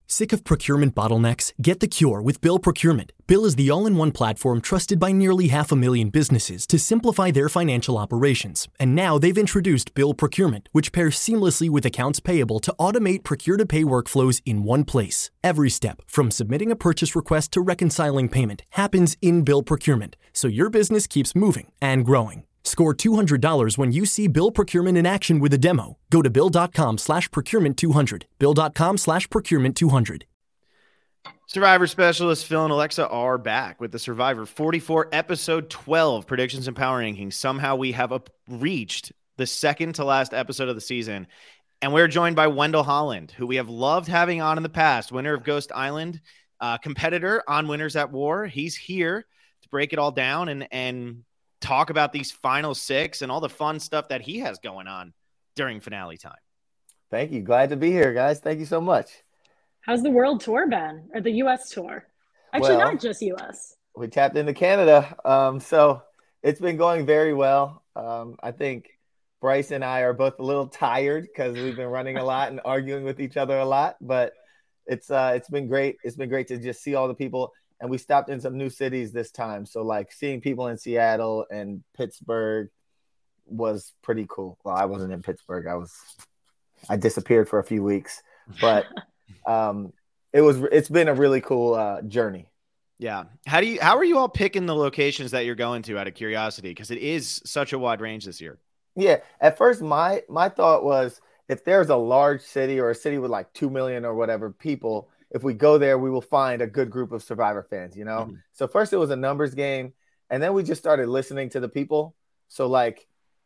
Sick of procurement bottlenecks? Get the cure with Bill Procurement. Bill is the all-in-one platform trusted by nearly 500,000 businesses to simplify their financial operations. And now they've introduced Bill Procurement, which pairs seamlessly with accounts payable to automate procure-to-pay workflows in one place. Every step, from submitting a purchase request to reconciling payment, happens in Bill Procurement, so your business keeps moving and growing. Score $200 when you see Bill Procurement in action with a demo. Go to bill.com/procurement200. bill.com/procurement200. Survivor specialist Phil and Alexa are back with the Survivor 44 episode 12 predictions and power rankings. Somehow we have reached the second to last episode of the season, and we're joined by Wendell Holland, who we have loved having on in the past, winner of Ghost Island, competitor on Winners at War. He's here to break it all down and talk about these final six and all the fun stuff that he has going on during finale time. Thank you. Glad to be here, guys. Thank you so much. How's the world tour been, or the U.S. tour? Actually, not just U.S. We tapped into Canada, so it's been going very well. I think Bryce and I are both a little tired because we've been running a lot and arguing with each other a lot, but it's been great. It's been great to just see all the people. And we stopped in some new cities this time. So, like, seeing people in Seattle and Pittsburgh was pretty cool. Well, I wasn't in Pittsburgh. I disappeared for a few weeks. But it's been a really cool journey. Yeah. How are you all picking the locations that you're going to out of curiosity? Because it is such a wide range this year. Yeah. At first, my thought was if there's a large city or a city with like 2 million or whatever people, if we go there, we will find a good group of Survivor fans, you know? Mm-hmm. So first it was a numbers game, and then we just started listening to the people. So like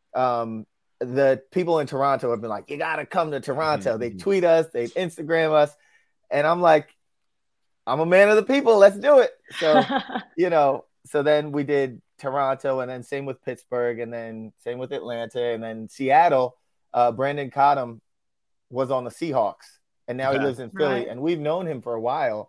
the people in Toronto have been like, you got to come to Toronto. Mm-hmm. They tweet us, they Instagram us. And I'm like, I'm a man of the people. Let's do it. So, so then we did Toronto, and then same with Pittsburgh, and then same with Atlanta, and then Seattle. Brandon Cottom was on the Seahawks. And now he lives in Philly, right. And we've known him for a while.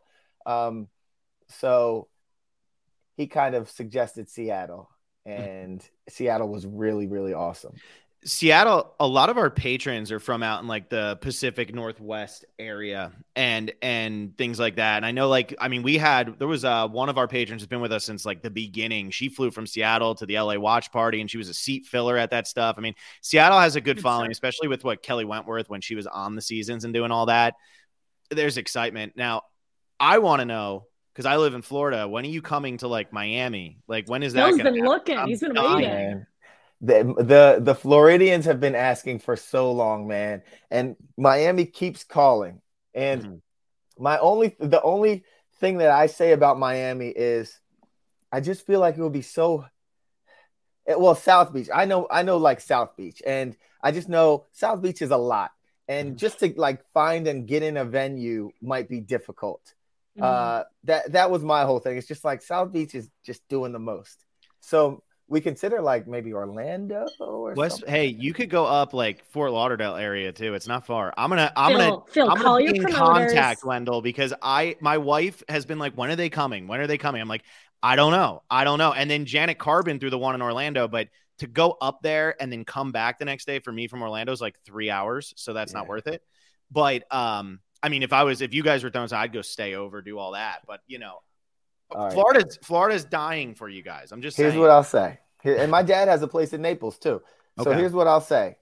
So he kind of suggested Seattle, and Seattle was really, really awesome. Seattle, a lot of our patrons are from out in like the Pacific Northwest area and things like that. And I know, there was one of our patrons has been with us since like the beginning. She flew from Seattle to the LA watch party, and she was a seat filler at that stuff. I mean, Seattle has a good following, especially with what Kelly Wentworth, when she was on the seasons and doing all that. There's excitement. Now, I want to know, because I live in Florida, when are you coming to like Miami? Like, when is that? He's been looking. He's been waiting. The Floridians have been asking for so long, man, and Miami keeps calling. And the only thing that I say about Miami is I just feel like it would be so South Beach. I know like South Beach, and I just know South Beach is a lot, and just to like find and get in a venue might be difficult. That was my whole thing. It's just like South Beach is just doing the most. So we consider like maybe Orlando or something. Hey, you could go up like Fort Lauderdale area too. It's not far. I'm gonna be in contact, Wendell, because my wife has been like, when are they coming? When are they coming? I'm like, I don't know. And then Janet Carbon through the one in Orlando, but to go up there and then come back the next day for me from Orlando is like 3 hours. So that's not worth it. But I mean, if you guys were throwing, I'd go stay over, do all that. But right. Florida's dying for you guys. I'm just saying. Here's what I'll say. And my dad has a place in Naples too. So Here's what I'll say.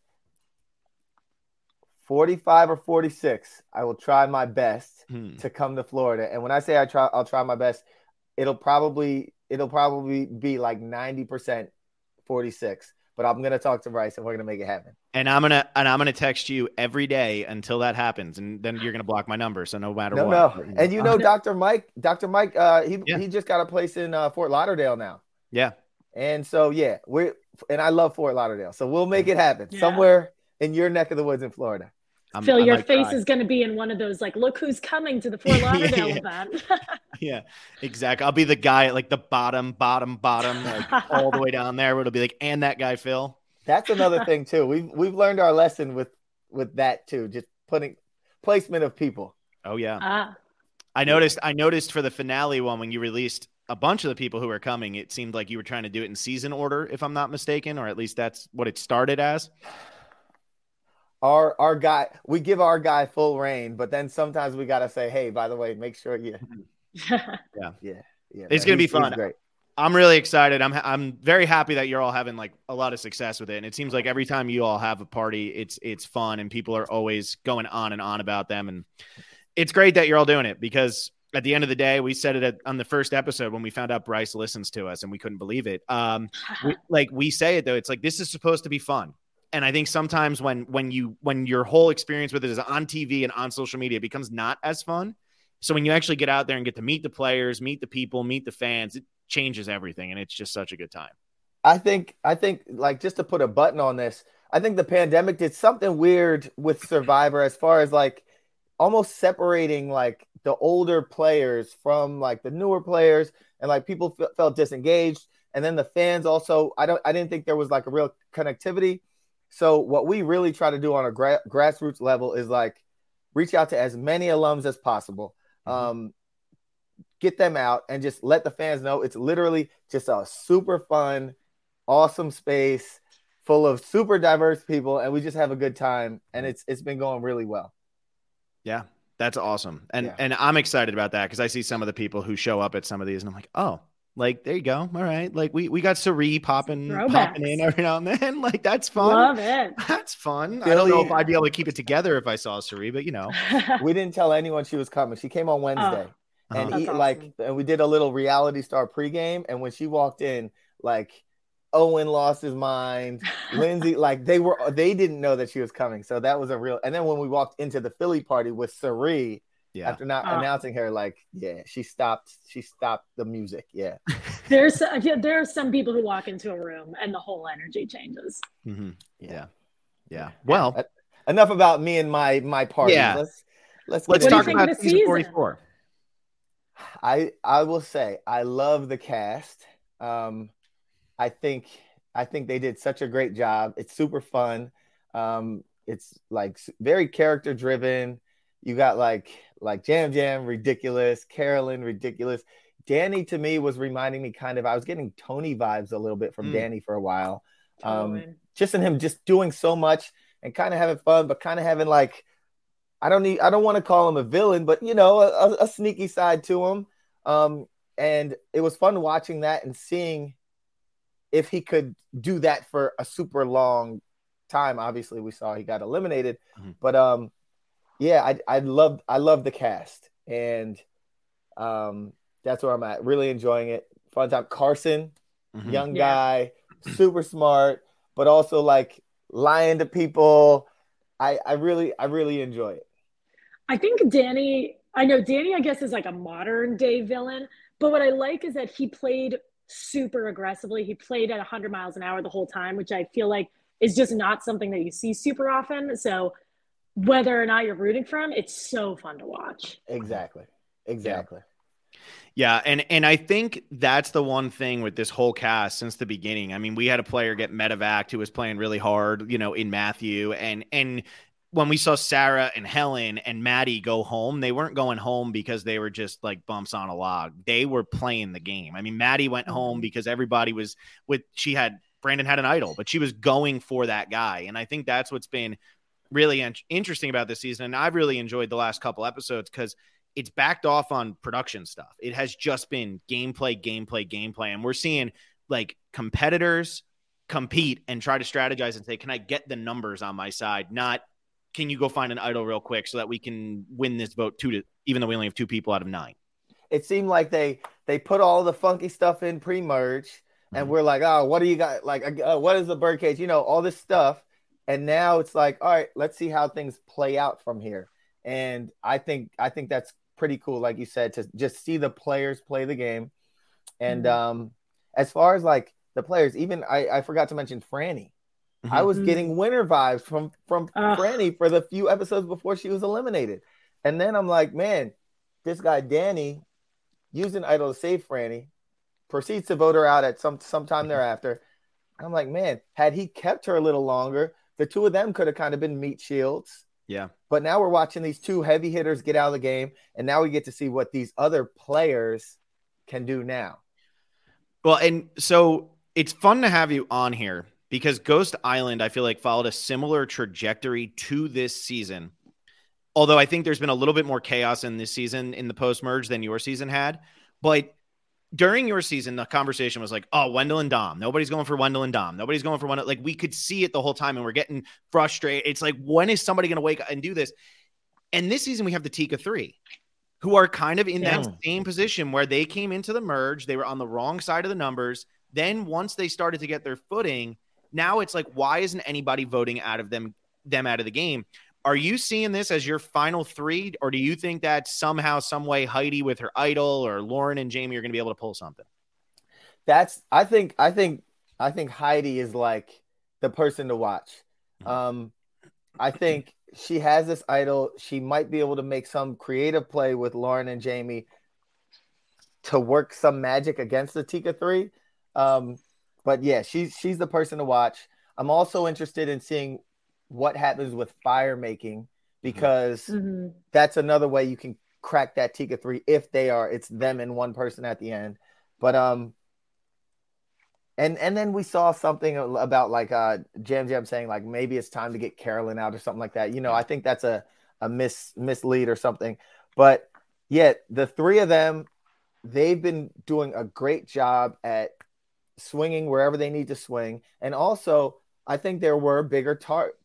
45 or 46, I will try my best to come to Florida. And when I say I'll try my best, it'll probably be like 90% 46. But I'm gonna talk to Bryce, and we're gonna make it happen. And I'm gonna text you every day until that happens, and then you're gonna block my number. So no matter what. No. And Dr. Mike, he just got a place in Fort Lauderdale now. Yeah. And so I love Fort Lauderdale, so we'll make it happen somewhere in your neck of the woods in Florida. Phil, your face is going to be in one of those, like, look who's coming to the Fort Lauderdale event. Yeah, exactly. I'll be the guy at like the bottom, like all the way down there. It'll be like, and that guy, Phil. That's another thing too. We've learned our lesson with that too. Just putting placement of people. Oh yeah. I noticed for the finale one, when you released a bunch of the people who are coming, it seemed like you were trying to do it in season order, if I'm not mistaken, or at least that's what it started as. our guy, we give our guy full reign, but then sometimes we gotta say, hey, by the way, make sure you. Yeah, It's gonna be fun. He's great. I'm really excited. I'm very happy that you're all having like a lot of success with it. And it seems like every time you all have a party, it's fun and people are always going on and on about them. And it's great that you're all doing it, because at the end of the day, we said it on the first episode when we found out Bryce listens to us and we couldn't believe it. We say it though. It's like, this is supposed to be fun. And I think sometimes when your whole experience with it is on TV and on social media, it becomes not as fun. So when you actually get out there and get to meet the players, meet the people, meet the fans, it changes everything. And it's just such a good time. I think like, just to put a button on this, I think the pandemic did something weird with Survivor as far as like almost separating like the older players from like the newer players, and like people felt disengaged. And then the fans also, I didn't think there was like a real connectivity. So what we really try to do on a grassroots level is like reach out to as many alums as possible. Get them out and just let the fans know it's literally just a super fun, awesome space full of super diverse people, and we just have a good time, and it's been going really well. Yeah, that's awesome. And I'm excited about that, because I see some of the people who show up at some of these and I'm like, oh, like, there you go. All right. Like we got Sari popping in every now and then. Like, that's fun. Love it. That's fun. I don't know if I'd be able to keep it together if I saw Sari, but we didn't tell anyone she was coming. She came on Wednesday. And awesome. And we did a little Reality Star pregame. And when she walked in, like Owen lost his mind. Lindsay, like they didn't know that she was coming. So that was a real. And then when we walked into the Philly party with Sari, after not announcing her, like, she stopped the music. Yeah. There are some people who walk into a room and the whole energy changes. Mm-hmm. Yeah. Well, enough about me and my party. Yeah. Let's talk about season 44. I will say I love the cast. I think they did such a great job. It's super fun. It's like very character driven. You got like Jam Jam, ridiculous. Carolyn, ridiculous. Danny, to me, was reminding me kind of, I was getting Tony vibes a little bit from Danny for a while. Just in him just doing so much and kind of having fun, but kind of having like, I don't want to call him a villain, but a sneaky side to him. And it was fun watching that and seeing if he could do that for a super long time. Obviously, we saw he got eliminated, but I love the cast, and that's where I'm at. Really enjoying it. Fun time. Carson, young guy, super smart, but also like lying to people. I really enjoy it. I think Danny, I guess, is like a modern day villain, but what I like is that he played super aggressively. He played at 100 miles an hour the whole time, which I feel like is just not something that you see super often. So whether or not you're rooting for him, it's so fun to watch. Exactly. Yeah. And I think that's the one thing with this whole cast since the beginning. I mean, we had a player get medevac who was playing really hard, in Matthew, and when we saw Sarah and Helen and Maddie go home, they weren't going home because they were just like bumps on a log. They were playing the game. I mean, Maddie went home because everybody was Brandon had an idol, but she was going for that guy. And I think that's what's been really interesting about this season. And I've really enjoyed the last couple episodes because it's backed off on production stuff. It has just been gameplay. And we're seeing like competitors compete and try to strategize and say, can I get the numbers on my side? Not, can you go find an idol real quick so that we can win this vote even though we only have 2 people out of 9. It seemed like they put all the funky stuff in pre-merge, and we're like, oh, what do you got? Like, what is the birdcage? All this stuff. And now it's like, all right, let's see how things play out from here. And I think that's pretty cool, like you said, to just see the players play the game. And as far as like the players, even I forgot to mention Franny. I was getting winner vibes from Franny for the few episodes before she was eliminated. And then I'm like, man, this guy Danny used an idol to save Franny, proceeds to vote her out at sometime thereafter. I'm like, man, had he kept her a little longer, the two of them could have kind of been meat shields. Yeah. But now we're watching these 2 heavy hitters get out of the game, and now we get to see what these other players can do now. Well, and so it's fun to have you on here because Ghost Island, I feel like, followed a similar trajectory to this season. Although I think there's been a little bit more chaos in this season in the post-merge than your season had. But during your season, the conversation was like, oh, Wendell and Dom. Nobody's going for Wendell and Dom. Nobody's going for Wendell. Like, we could see it the whole time, and we're getting frustrated. It's like, when is somebody going to wake up and do this? And this season, we have the Tika 3, who are kind of in that same position where they came into the merge. They were on the wrong side of the numbers. Then once they started to get their footing, now it's like, why isn't anybody voting out of them out of the game? Are you seeing this as your final 3, or do you think that somehow, some way, Heidi with her idol or Lauren and Jamie are going to be able to pull something? I think Heidi is like the person to watch. I think she has this idol. She might be able to make some creative play with Lauren and Jamie to work some magic against the Tika 3. But yeah, she's the person to watch. I'm also interested in seeing what happens with fire making, because that's another way you can crack that Tika 3 if it's them and one person at the end. But and then we saw something about like Jam Jam saying like maybe it's time to get Carolyn out or something like that. I think that's a mislead or something. But yeah, the 3 of them, they've been doing a great job at swinging wherever they need to swing. And also, I think there were bigger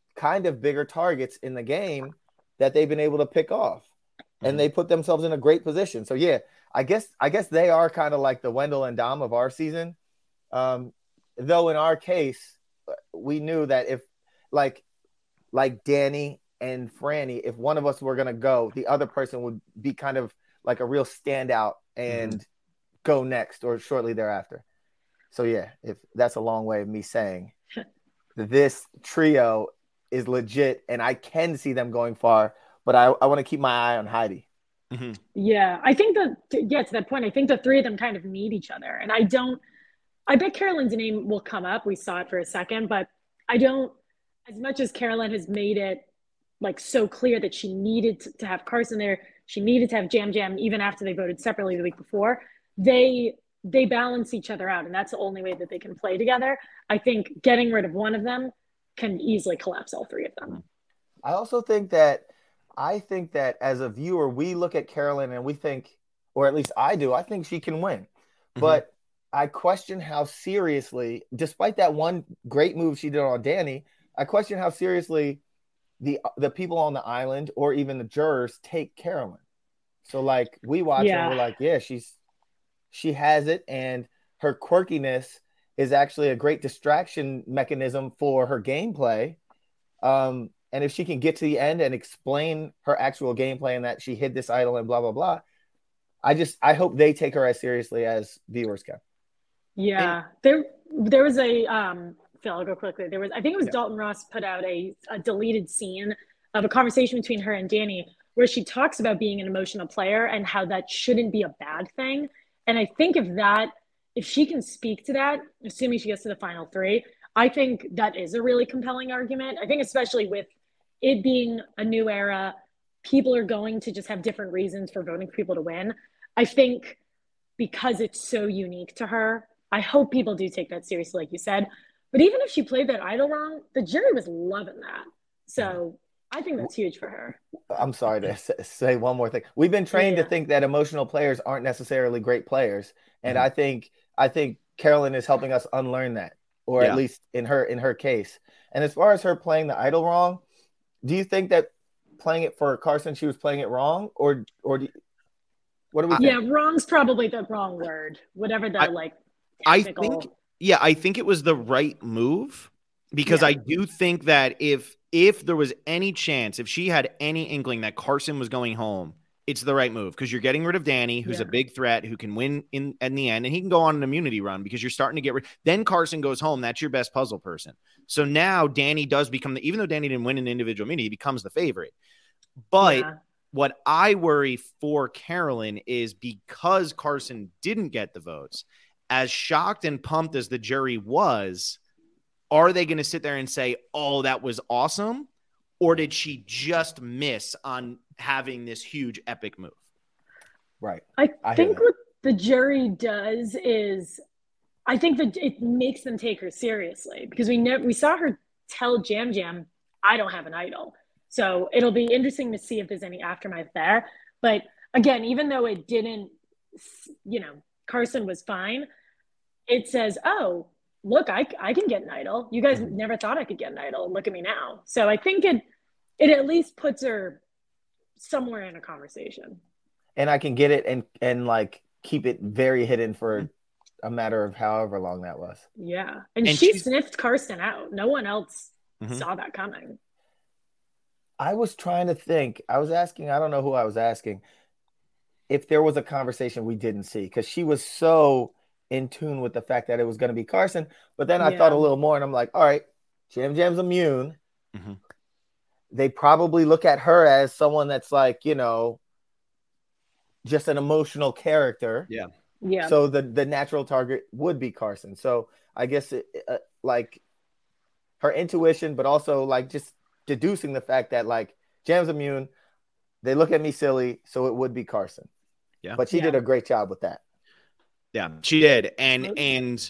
targets in the game that they've been able to pick off, and they put themselves in a great position. So yeah, I guess they are kind of like the Wendell and Dom of our season. Though in our case, we knew that if like Danny and Franny, if one of us were going to go, the other person would be kind of like a real standout and go next or shortly thereafter. So yeah, if that's a long way of me saying this trio is legit and I can see them going far, but I want to keep my eye on Heidi. Yeah, I think to that point, I think the 3 of them kind of need each other. And I bet Carolyn's name will come up. We saw it for a second, but I don't, as much as Carolyn has made it like so clear that she needed to have Carson there, she needed to have Jam Jam even after they voted separately the week before, they balance each other out. And that's the only way that they can play together. I think getting rid of one of them can easily collapse all 3 of them. I also think that as a viewer, we look at Carolyn and we think, or at least I do, I think she can win. But I question how seriously, despite that one great move she did on Danny, I question how seriously the people on the island or even the jurors take Carolyn. So like we watch and we're like, yeah, she has it, and her quirkiness is actually a great distraction mechanism for her gameplay. And if she can get to the end and explain her actual gameplay and that she hid this idol and blah, blah, blah, I hope they take her as seriously as viewers can. Yeah. There was a, Phil, I'll go quickly. I think it was Dalton Ross put out a deleted scene of a conversation between her and Danny where she talks about being an emotional player and how that shouldn't be a bad thing. And I think if she can speak to that, assuming she gets to the final 3, I think that is a really compelling argument. I think especially with it being a new era, people are going to just have different reasons for voting for people to win. I think because it's so unique to her, I hope people do take that seriously, like you said. But even if she played that idol wrong, the jury was loving that. So I think that's huge for her. I'm sorry to say one more thing. We've been trained to think that emotional players aren't necessarily great players. And I think Carolyn is helping us unlearn that, or at least in her case. And as far as her playing the idol wrong, do you think that playing it for Carson, she was playing it wrong, or what do we think? Yeah, wrong's probably the wrong word. Whatever the technical. I think it was the right move, because I do think that if there was any chance, if she had any inkling that Carson was going home, it's the right move, because you're getting rid of Danny, who's a big threat, who can win in the end, and he can go on an immunity run because you're starting to get rid. Then Carson goes home. That's your best puzzle person. So now Danny does become even though Danny didn't win an individual immunity, he becomes the favorite. But what I worry for Carolyn is because Carson didn't get the votes, as shocked and pumped as the jury was, are they going to sit there and say, oh, that was awesome? Or did she just miss on having this huge epic move? Right. I think what the jury does is, I think that it makes them take her seriously because we saw her tell Jam Jam, I don't have an idol. So it'll be interesting to see if there's any aftermath there. But again, even though it didn't, Carson was fine, it says, oh, look, I can get an idol. You guys never thought I could get an idol. Look at me now. So I think it at least puts her somewhere in a conversation. And I can get it and like keep it very hidden for a matter of however long that was. Yeah. And she sniffed Carson out. No one else saw that coming. I was trying to think. I was asking, I don't know who I was asking, if there was a conversation we didn't see, because she was so in tune with the fact that it was going to be Carson. But then I thought a little more, and I'm like, all right, Jam Jam's immune. Mm-hmm. They probably look at her as someone that's like, just an emotional character. Yeah. Yeah. So the natural target would be Carson. So I guess like her intuition, but also like just deducing the fact that like Jam's immune, they look at me silly, so it would be Carson. Yeah. But she did a great job with that. Yeah, she did. And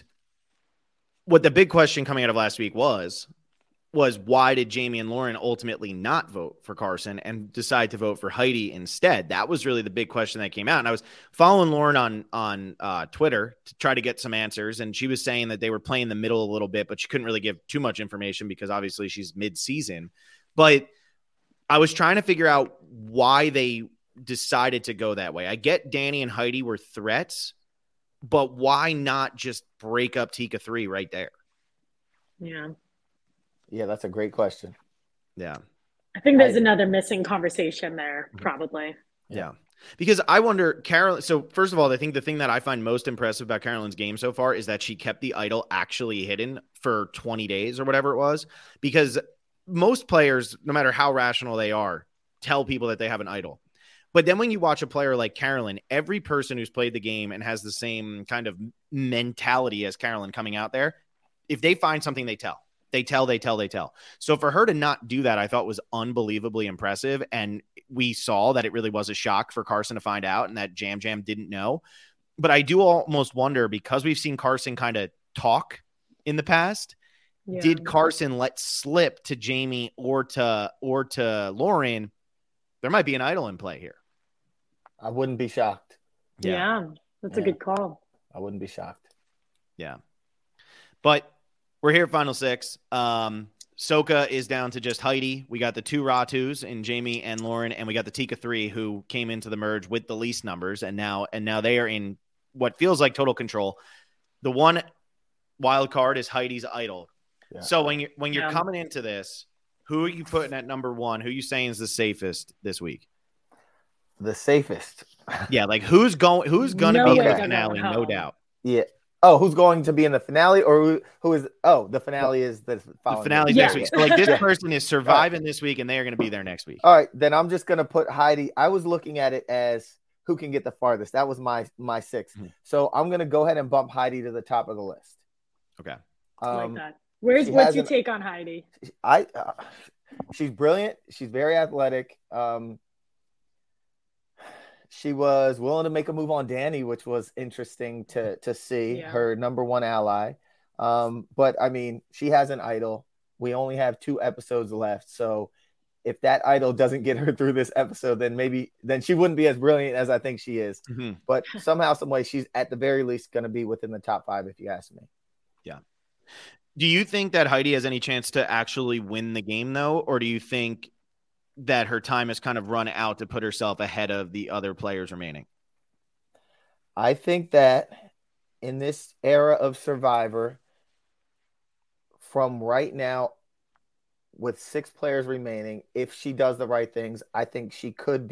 what the big question coming out of last week was why did Jamie and Lauren ultimately not vote for Carson and decide to vote for Heidi instead? That was really the big question that came out. And I was following Lauren on Twitter to try to get some answers. And she was saying that they were playing the middle a little bit, but she couldn't really give too much information because obviously she's mid-season. But I was trying to figure out why they decided to go that way. I get Danny and Heidi were threats, but why not just break up Tika 3 right there? Yeah. Yeah, that's a great question. Yeah. I think there's another missing conversation there, probably. Yeah. Because I wonder, Carolyn, so first of all, I think the thing that I find most impressive about Carolyn's game so far is that she kept the idol actually hidden for 20 days or whatever it was. Because most players, no matter how rational they are, tell people that they have an idol. But then when you watch a player like Carolyn, every person who's played the game and has the same kind of mentality as Carolyn coming out there, if they find something, they tell. They tell. So for her to not do that, I thought was unbelievably impressive. And we saw that it really was a shock for Carson to find out and that Jam Jam didn't know. But I do almost wonder, because we've seen Carson kind of talk in the past, did Carson let slip to Jamie or to Lauren? There might be an idol in play here. I wouldn't be shocked. Yeah, that's a good call. I wouldn't be shocked. Yeah. But we're here at Final Six. Soka is down to just Heidi. We got the two Ratus in Jamie and Lauren, and we got the Tika 3 who came into the merge with the least numbers, and now they are in what feels like total control. The one wild card is Heidi's idol. Yeah. So when you're coming into this, who are you putting at number one? Who are you saying is the safest this week? The safest. Yeah, like who's going to be in the finale, no doubt. Yeah. Oh, who's going to be in the finale, or who is? Oh, the finale is the finale next week. So like this person is surviving this week, and they are going to be there next week. All right, then I'm just going to put Heidi. I was looking at it as who can get the farthest. That was my six. Mm-hmm. So I'm going to go ahead and bump Heidi to the top of the list. Okay. I like that. What's your take on Heidi? She's brilliant. She's very athletic. She was willing to make a move on Danny, which was interesting to see, her number one ally. But I mean, she has an idol. We only have 2 episodes left. So if that idol doesn't get her through this episode, then she wouldn't be as brilliant as I think she is. Mm-hmm. But somehow, some way, she's at the very least going to be within the top 5, if you ask me. Yeah. Do you think that Heidi has any chance to actually win the game, though? Or do you think that her time has kind of run out to put herself ahead of the other players remaining? I think that in this era of Survivor, from right now, with 6 players remaining, if she does the right things, I think she could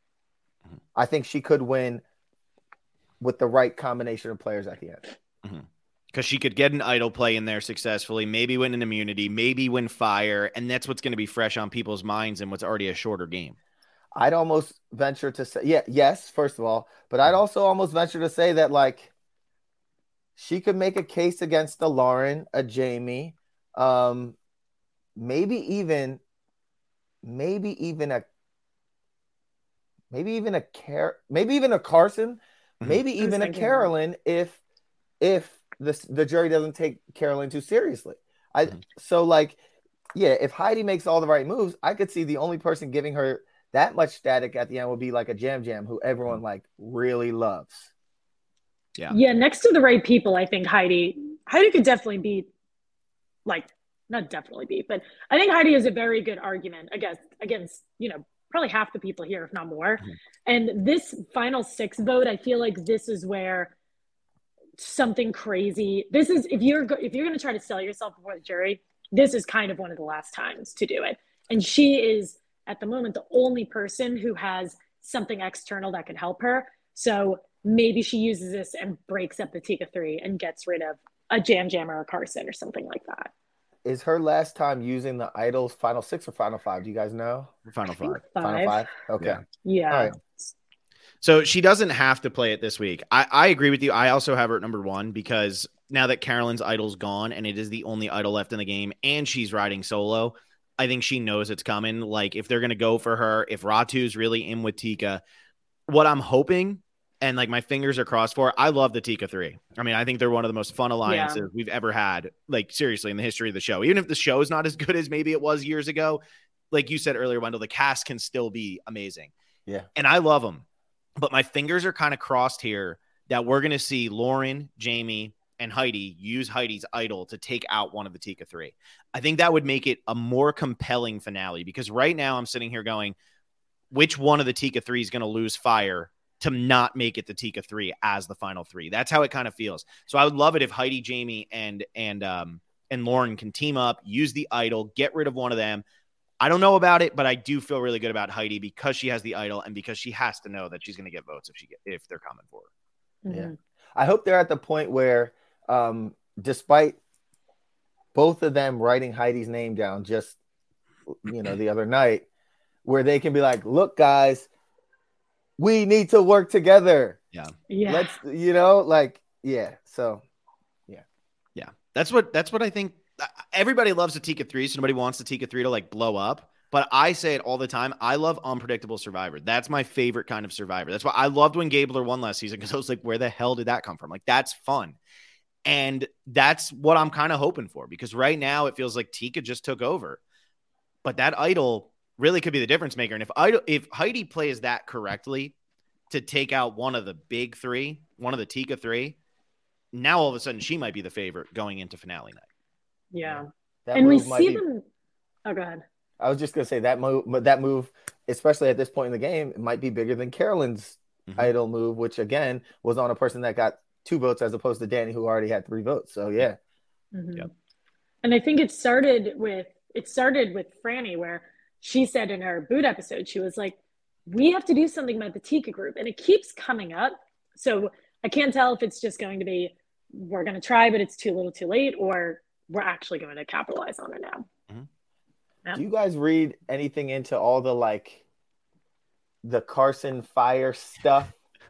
win with the right combination of players at the end. Mm-hmm. Because she could get an idol play in there successfully, maybe win an immunity, maybe win fire, and that's what's going to be fresh on people's minds in what's already a shorter game. I'd almost venture to say, yes, first of all, but I'd also almost venture to say that, like, she could make a case against a Lauren, a Jamie, maybe even a Carson, maybe even a Carolyn if the jury doesn't take Carolyn too seriously. So like, yeah, if Heidi makes all the right moves, I could see the only person giving her that much static at the end would be like a Jam Jam, who everyone like really loves. Yeah. Next to the right people, I think Heidi could definitely beat, like, not definitely beat, but I think Heidi is a very good argument against probably half the people here, if not more. And this final 6 vote, I feel like this is where something crazy. This is if you're going to try to sell yourself before the jury, this is kind of one of the last times to do it. And she is at the moment the only person who has something external that could help her. So maybe she uses this and breaks up the Tika 3 and gets rid of a Jam Jam or a Carson or something like that. Is her last time using the Idol's final 6 or final 5? Do you guys know? Final 5. Final 5? Okay. Yeah. All right. So she doesn't have to play it this week. I agree with you. I also have her at number 1 because now that Carolyn's idol's gone and it is the only idol left in the game and she's riding solo, I think she knows it's coming. Like if they're going to go for her, if Ratu's really in with Tika, what I'm hoping and like my fingers are crossed for, I love the Tika 3. I mean, I think they're one of the most fun alliances we've ever had, like seriously in the history of the show. Even if the show is not as good as maybe it was years ago, like you said earlier, Wendell, the cast can still be amazing. Yeah. And I love them. But my fingers are kind of crossed here that we're going to see Lauren, Jamie, and Heidi use Heidi's idol to take out one of the Tika 3. I think that would make it a more compelling finale because right now I'm sitting here going, which one of the Tika 3 is going to lose fire to not make it the Tika 3 as the final 3? That's how it kind of feels. So I would love it if Heidi, Jamie, and Lauren can team up, use the idol, get rid of one of them. I don't know about it, but I do feel really good about Heidi because she has the idol and because she has to know that she's going to get votes if they're coming for her. Yeah. I hope they're at the point where, despite both of them writing Heidi's name down just, the other night, where they can be like, look, guys, we need to work together. Yeah. Let's, So, yeah. Yeah. That's what I think. Everybody loves the Tika 3, so nobody wants the Tika 3 to like blow up. But I say it all the time. I love unpredictable Survivor. That's my favorite kind of Survivor. That's why I loved when Gabler won last season because I was like, where the hell did that come from? Like, that's fun. And that's what I'm kind of hoping for because right now it feels like Tika just took over. But that idol really could be the difference maker. And if Heidi plays that correctly to take out one of the big 3, one of the Tika 3, now all of a sudden she might be the favorite going into finale night. Yeah. And we see them. Oh, go ahead. I was just going to say that move, especially at this point in the game, it might be bigger than Carolyn's idol move, which again was on a person that got 2 votes as opposed to Danny, who already had 3 votes. So yeah. Yep. And I think it started with Franny, where she said in her boot episode, she was like, we have to do something about the Tika group. And it keeps coming up. So I can't tell if it's just going to be, we're going to try, but it's too little too late, or we're actually going to capitalize on it now. Do you guys read anything into all the Carson fire stuff?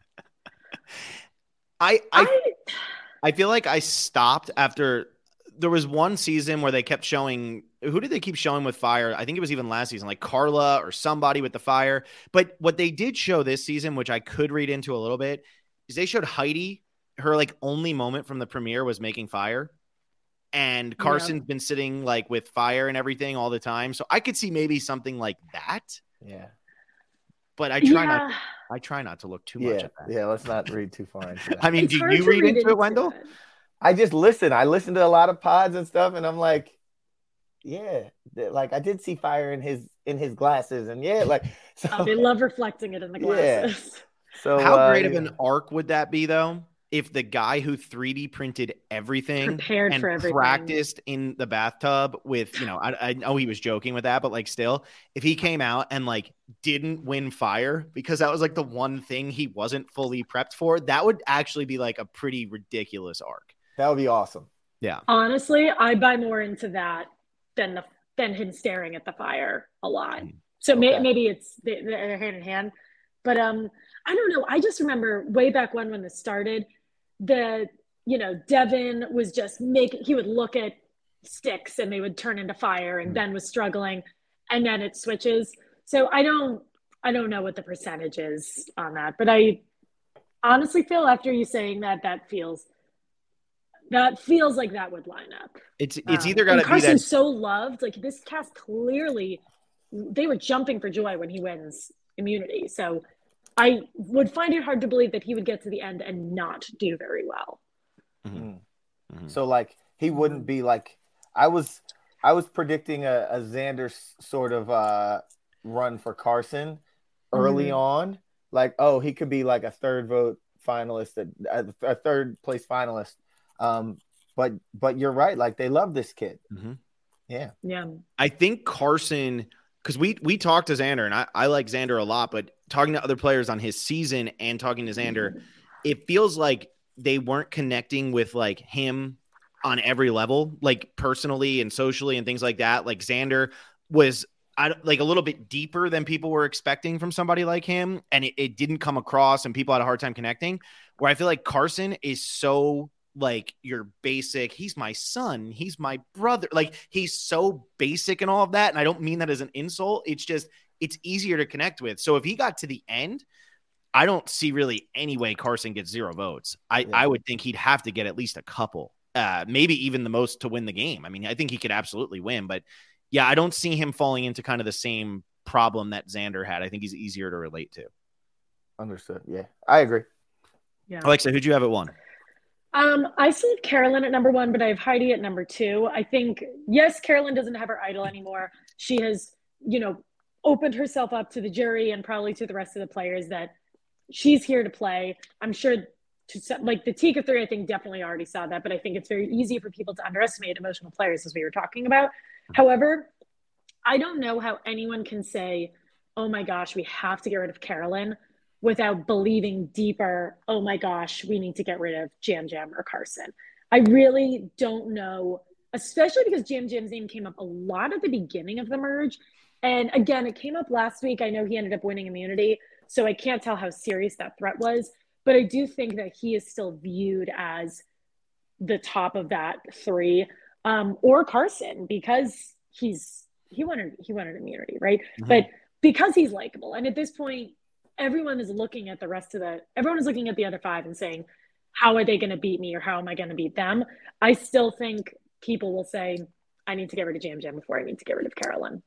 I feel like I stopped after there was one season where they kept showing, who did they keep showing with fire? I think it was even last season, like Carla or somebody with the fire. But what they did show this season, which I could read into a little bit, is they showed Heidi, her like only moment from the premiere was making fire. And Carson's been sitting like with fire and everything all the time. So I could see maybe something like that. Yeah. But I try not to look too much at that. Yeah, let's not read too far into that. I mean, do you read into it, Wendell? I just listen. I listen to a lot of pods and stuff, and I'm like, yeah, like I did see fire in his glasses, and so they love reflecting it in the glasses. Yeah. So how great of an arc would that be, though? If the guy who 3D printed everything prepared and for everything, practiced in the bathtub with, I know he was joking with that, but like still, if he came out and like didn't win fire because that was like the one thing he wasn't fully prepped for, that would actually be like a pretty ridiculous arc. That would be awesome. Yeah. Honestly, I buy more into that than him staring at the fire a lot. So maybe it's they're hand in hand, but I don't know. I just remember way back when this started, Devin was just he would look at sticks and they would turn into fire, and Ben was struggling, and then it switches. So I don't know what the percentage is on that, but I honestly feel after you saying that feels That feels like that would line up. It's either got to be that. Carson's so loved. Like, this cast clearly, they were jumping for joy when he wins immunity. So I would find it hard to believe that he would get to the end and not do very well. Mm-hmm. So like he wouldn't be like I was predicting a Xander sort of run for Carson early on. Like, oh, he could be like a third vote finalist, a third place finalist. But you're right. Like, they love this kid. Yeah. I think Carson, because we talked to Xander, and I like Xander a lot, but talking to other players on his season and talking to Xander, it feels like they weren't connecting with like him on every level, like personally and socially and things like that. Like, Xander was like a little bit deeper than people were expecting from somebody like him, and it didn't come across, and people had a hard time connecting. Where I feel like Carson is so like your basic, he's my son, he's my brother. Like, he's so basic and all of that. And I don't mean that as an insult. It's just, it's easier to connect with. So if he got to the end, I don't see really any way Carson gets 0 votes. I would think he'd have to get at least a couple, maybe even the most to win the game. I mean, I think he could absolutely win, but yeah, I don't see him falling into kind of the same problem that Xander had. I think he's easier to relate to. Understood. Yeah, I agree. Yeah. Alexa, who'd you have at 1? I still have Carolyn at number 1, but I have Heidi at number 2. I think, yes, Carolyn doesn't have her idol anymore. She has, opened herself up to the jury and probably to the rest of the players that she's here to play. I'm sure like the Tika 3, I think definitely already saw that, but I think it's very easy for people to underestimate emotional players, as we were talking about. However, I don't know how anyone can say, oh my gosh, we have to get rid of Carolyn, without believing deeper, oh my gosh, we need to get rid of Jam Jam or Carson. I really don't know, especially because Jam Jam's name came up a lot at the beginning of the merge. And again, it came up last week. I know he ended up winning immunity, so I can't tell how serious that threat was. But I do think that he is still viewed as the top of that 3, or Carson, because he wanted immunity, right? But because he's likable. And at this point, everyone is looking at everyone is looking at the other 5 and saying, how are they going to beat me, or how am I going to beat them? I still think people will say, I need to get rid of Jam Jam before I need to get rid of Carolyn.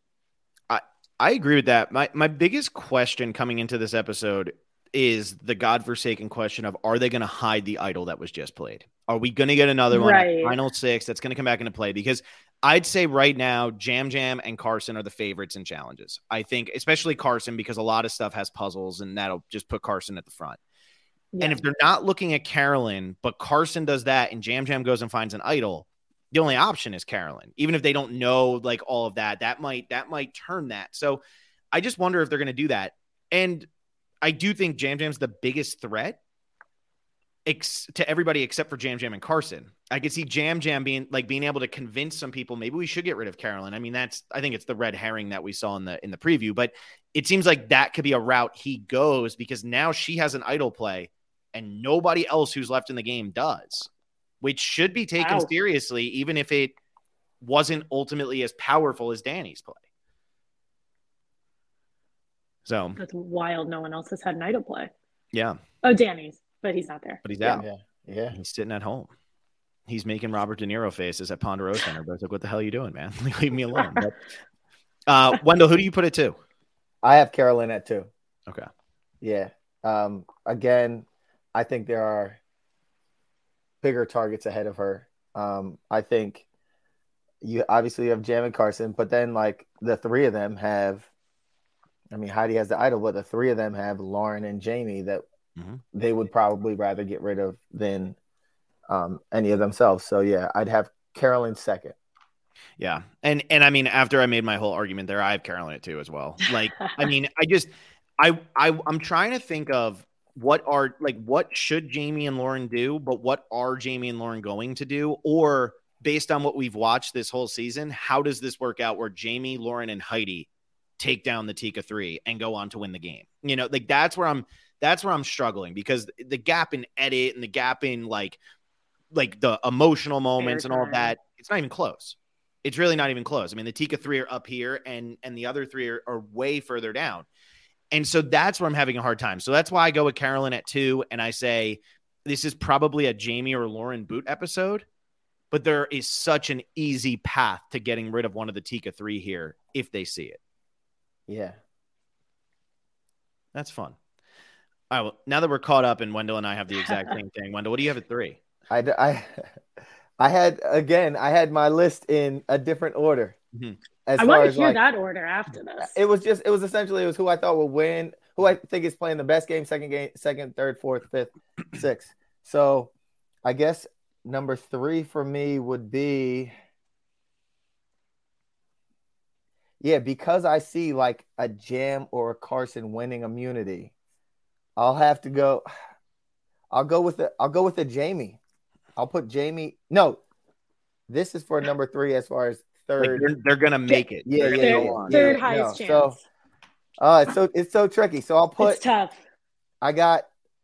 I agree with that. My biggest question coming into this episode is the godforsaken question of, are they going to hide the idol that was just played? Are we going to get another one at Final 6 that's going to come back into play? Because I'd say right now, Jam Jam and Carson are the favorites in challenges. I think, especially Carson, because a lot of stuff has puzzles, and that'll just put Carson at the front. Yeah. And if they're not looking at Carolyn, but Carson does that and Jam Jam goes and finds an idol, the only option is Carolyn. Even if they don't know like all of that, that might turn that. So I just wonder if they're going to do that. And I do think Jam Jam's the biggest threat to everybody except for Jam Jam and Carson. I could see Jam Jam being able to convince some people, maybe we should get rid of Carolyn. I mean, I think it's the red herring that we saw in the preview, but it seems like that could be a route he goes, because now she has an idol play and nobody else who's left in the game does, which should be taken seriously, even if it wasn't ultimately as powerful as Danny's play. So that's wild. No one else has had an idol play. Yeah. Oh, Danny's, but he's not there. But he's out. Yeah. He's sitting at home. He's making Robert De Niro faces at Ponderosa Center. But I was like, what the hell are you doing, man? Leave me alone. But, Wendell, who do you put it to? I have Carolyn at 2. Okay. Yeah. Again, I think there are bigger targets ahead of her. I think you obviously have Jam and Carson, but then like the 3 of them have, I mean, Heidi has the idol, but the 3 of them have Lauren and Jamie that they would probably rather get rid of than any of themselves. So yeah, I'd have Carolyn 2nd. Yeah. And I mean, after I made my whole argument there, I have Carolyn at 2 as well. Like, I mean, I'm trying to think of what should Jamie and Lauren do, but what are Jamie and Lauren going to do? Or based on what we've watched this whole season, how does this work out where Jamie, Lauren, and Heidi take down the Tika 3 and go on to win the game? You know, like that's where I'm struggling, because the gap in edit and the gap in like the emotional moments and all of that, it's not even close. It's really not even close. I mean, the Tika 3 are up here and the other 3 are way further down. And so that's where I'm having a hard time. So that's why I go with Carolyn at 2. And I say this is probably a Jamie or Lauren Boot episode, but there is such an easy path to getting rid of one of the Tika 3 here if they see it. Yeah. That's fun. All right, well, now that we're caught up and Wendell and I have the exact same thing, Wendell, what do you have at 3? I had my list in a different order. Mm-hmm. I want to hear that order after this. It was essentially who I thought would win, who I think is playing the best game, second, third, fourth, fifth, sixth. So I guess number 3 for me would be, because I see like a Jam or a Carson winning immunity, I'll go with a Jamie. I'll put Jamie. No, this is for number 3 as far as third. Like they're gonna make it. Third highest chance. So it's so tricky. So I'll put. It's tough. I got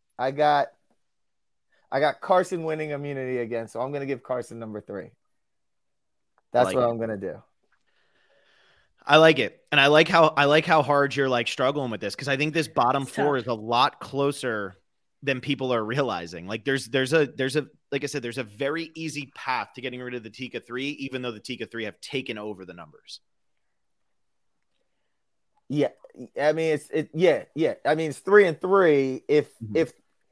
Carson winning immunity again, so I'm gonna give Carson number 3. That's what I'm gonna do. I like it, and I like how hard you're like struggling with this, because I think this bottom 4 is a lot closer than people are realizing. Like there's a like I said, there's a very easy path to getting rid of the Tika 3, even though the Tika 3 have taken over the numbers. Yeah, I mean I mean it's 3 and 3 if the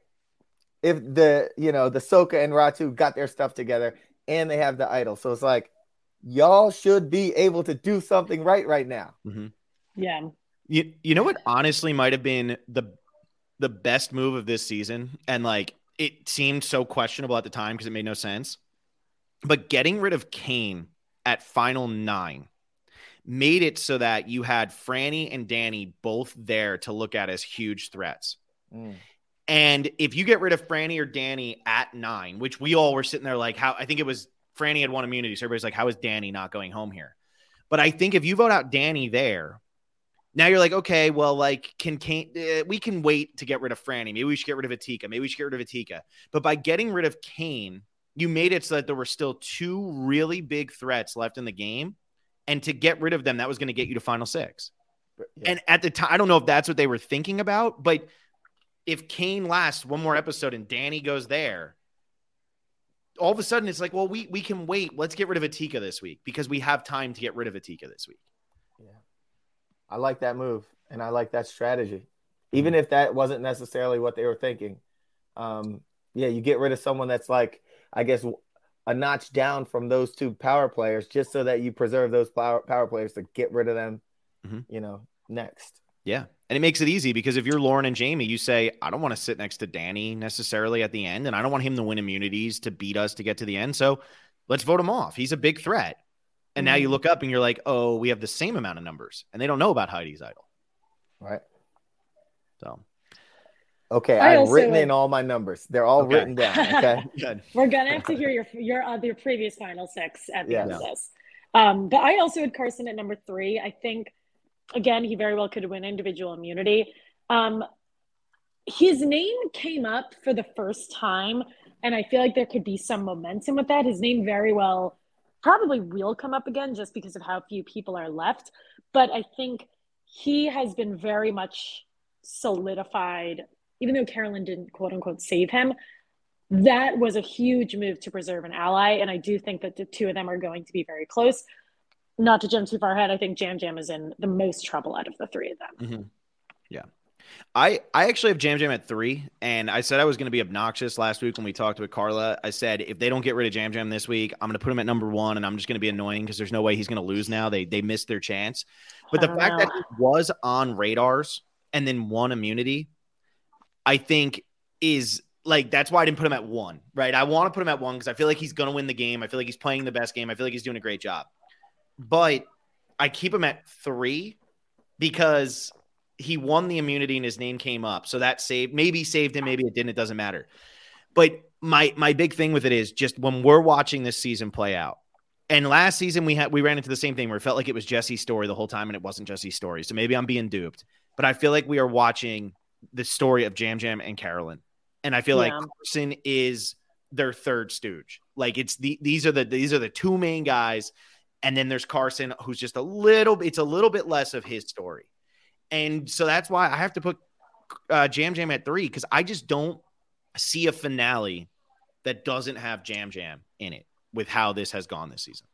the Soka and Ratu got their stuff together and they have the idol. So it's like y'all should be able to do something right now. Mm-hmm. Yeah. You know what honestly might have been the best move of this season, and like it seemed so questionable at the time because it made no sense, but getting rid of Kane at final 9 made it so that you had Franny and Danny both there to look at as huge threats. And if you get rid of Franny or Danny at 9, which we all were sitting there like, how, I think it was Franny had won immunity, so everybody's like, how is Danny not going home here? But I think if you vote out Danny there, now you're like, okay, well, like, can Kane, we can wait to get rid of Franny. Maybe we should get rid of Atika. Maybe we should get rid of Atika. But by getting rid of Kane, you made it so that there were still 2 really big threats left in the game. And to get rid of them, that was going to get you to final 6. Yeah. And at the time, I don't know if that's what they were thinking about, but if Kane lasts one more episode and Danny goes there, all of a sudden it's like, well, we can wait. Let's get rid of Atika this week because we have time to get rid of Atika this week. Yeah. I like that move, and I like that strategy. Even if that wasn't necessarily what they were thinking. You get rid of someone that's like, I guess, a notch down from those 2 power players just so that you preserve those power players to get rid of them, next. Yeah. And it makes it easy because if you're Lauren and Jamie, you say, I don't want to sit next to Danny necessarily at the end, and I don't want him to win immunities to beat us to get to the end. So let's vote him off. He's a big threat. And now you look up and you're like, oh, we have the same amount of numbers, and they don't know about Heidi's idol. Right. So. Okay. I've written in all my numbers. They're all written down. Okay. Good. We're going to have to hear your previous final 6 at the end of this. But I also had Carson at number 3. I think, again, he very well could win individual immunity. His name came up for the first time, and I feel like there could be some momentum with that. His name very well probably will come up again just because of how few people are left. But I think he has been very much solidified, even though Carolyn didn't, quote unquote, save him. That was a huge move to preserve an ally. And I do think that the 2 of them are going to be very close. Not to jump too far ahead, I think Jam Jam is in the most trouble out of the 3 of them. Mm-hmm. Yeah. I actually have Jam Jam at 3, and I said I was going to be obnoxious last week when we talked with Carla. I said, if they don't get rid of Jam Jam this week, I'm going to put him at number 1, and I'm just going to be annoying because there's no way he's going to lose now. They missed their chance. But the fact that he was on radars and then won immunity, I think is like, that's why I didn't put him at 1, right? I want to put him at 1 because I feel like he's going to win the game. I feel like he's playing the best game. I feel like he's doing a great job. But I keep him at 3 because he won the immunity and his name came up. So that maybe saved him, maybe it didn't, it doesn't matter. But my big thing with it is just when we're watching this season play out, and last season we ran into the same thing where it felt like it was Jesse's story the whole time and it wasn't Jesse's story. So maybe I'm being duped, but I feel like we are watching the story of Jam Jam and Carolyn. And I feel like Carson is their third stooge. Like these are the 2 main guys. And then there's Carson, who's just it's a little bit less of his story. And so that's why I have to put Jam Jam at 3, because I just don't see a finale that doesn't have Jam Jam in it with how this has gone this season.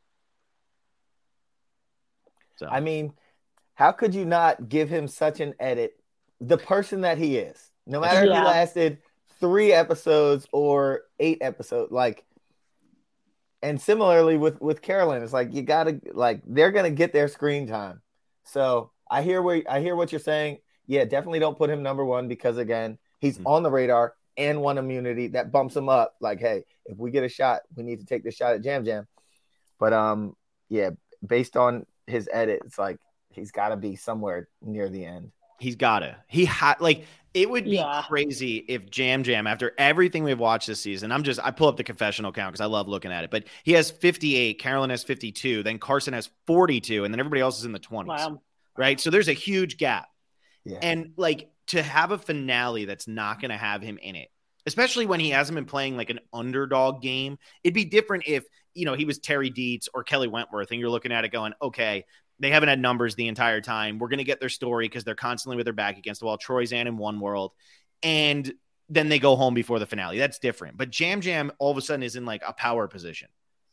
So I mean, how could you not give him such an edit? The person that he is, no matter if he lasted 3 episodes or 8 episodes, like, and similarly with Carolyn, it's like, you gotta, like, they're gonna get their screen time. So I hear what you're saying. Yeah, definitely don't put him number 1 because, again, he's on the radar and won immunity. That bumps him up. Like, hey, if we get a shot, we need to take the shot at Jam Jam. But yeah, based on his edit, it's like he's got to be somewhere near the end. He's got to. Like, it would be crazy if Jam Jam, after everything we've watched this season, I pull up the confessional count because I love looking at it, but he has 58, Carolyn has 52, then Carson has 42, and then everybody else is in the 20s. Wow. Right? So there's a huge gap. Yeah. And, like, to have a finale that's not going to have him in it, especially when he hasn't been playing like an underdog game, it'd be different if, you know, he was Terry Dietz or Kelly Wentworth, and you're looking at it going, okay, they haven't had numbers the entire time. We're going to get their story because they're constantly with their back against the wall. Troy's in one world, and then they go home before the finale. That's different. But Jam Jam all of a sudden is in like a power position.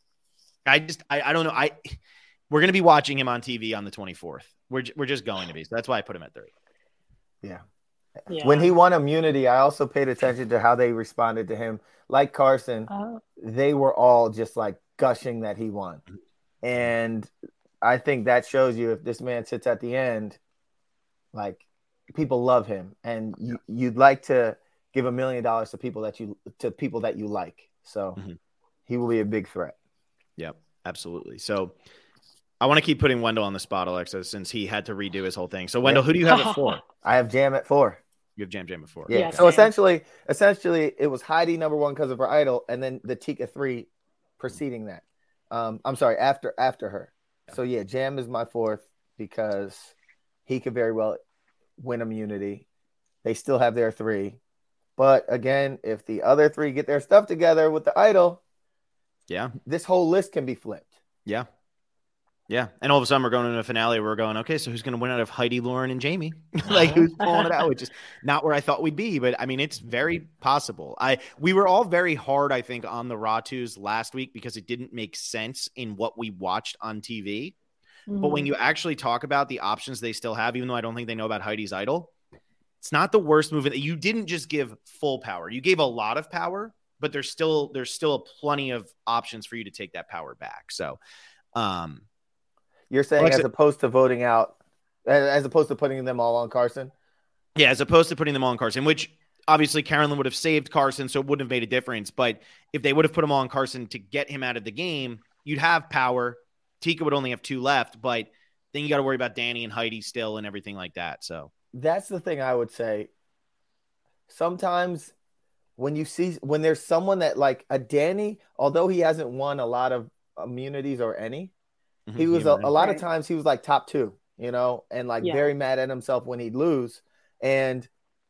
I don't know. We're going to be watching him on TV on the 24th. We're just going to be. So that's why I put him at 3. Yeah. When he won immunity, I also paid attention to how they responded to him. Like Carson, they were all just like gushing that he won. And I think that shows you, if this man sits at the end, like, people love him, and you'd like to give $1 million to people that you like. So he will be a big threat. Yep, absolutely. So I want to keep putting Wendell on the spot, Alexa, since he had to redo his whole thing. So Wendell, who do you have at 4? I have Jam at 4. You have Jam Jam at 4. Yeah. So essentially, it was Heidi number 1 because of her idol, and then the Tika 3 preceding that. I'm sorry, after her. Yeah. So yeah, Jam is my 4th because he could very well win immunity. They still have their 3, but again, if the other 3 get their stuff together with the idol, this whole list can be flipped. Yeah. Yeah, and all of a sudden we're going into a finale where we're going, okay, so who's going to win out of Heidi, Lauren, and Jamie? Like, who's pulling it out? Which is not where I thought we'd be, but I mean, it's very possible. We were all very hard, I think, on the Ratus last week because it didn't make sense in what we watched on TV. But when you actually talk about the options they still have, even though I don't think they know about Heidi's idol, it's not the worst move. You didn't just give full power. You gave a lot of power, but there's still plenty of options for you to take that power back. So, you're saying Alexa, as opposed to voting out, as opposed to putting them all on Carson? Yeah, as opposed to putting them all on Carson, which obviously Carolyn would have saved Carson, so it wouldn't have made a difference. But if they would have put him all on Carson to get him out of the game, you'd have power. Tika would only have 2 left, but then you got to worry about Danny and Heidi still and everything like that. So that's the thing I would say. Sometimes when there's someone that, like a Danny, although he hasn't won a lot of immunities or any, he was a lot of times he was like top 2, you know, and like very mad at himself when he'd lose. And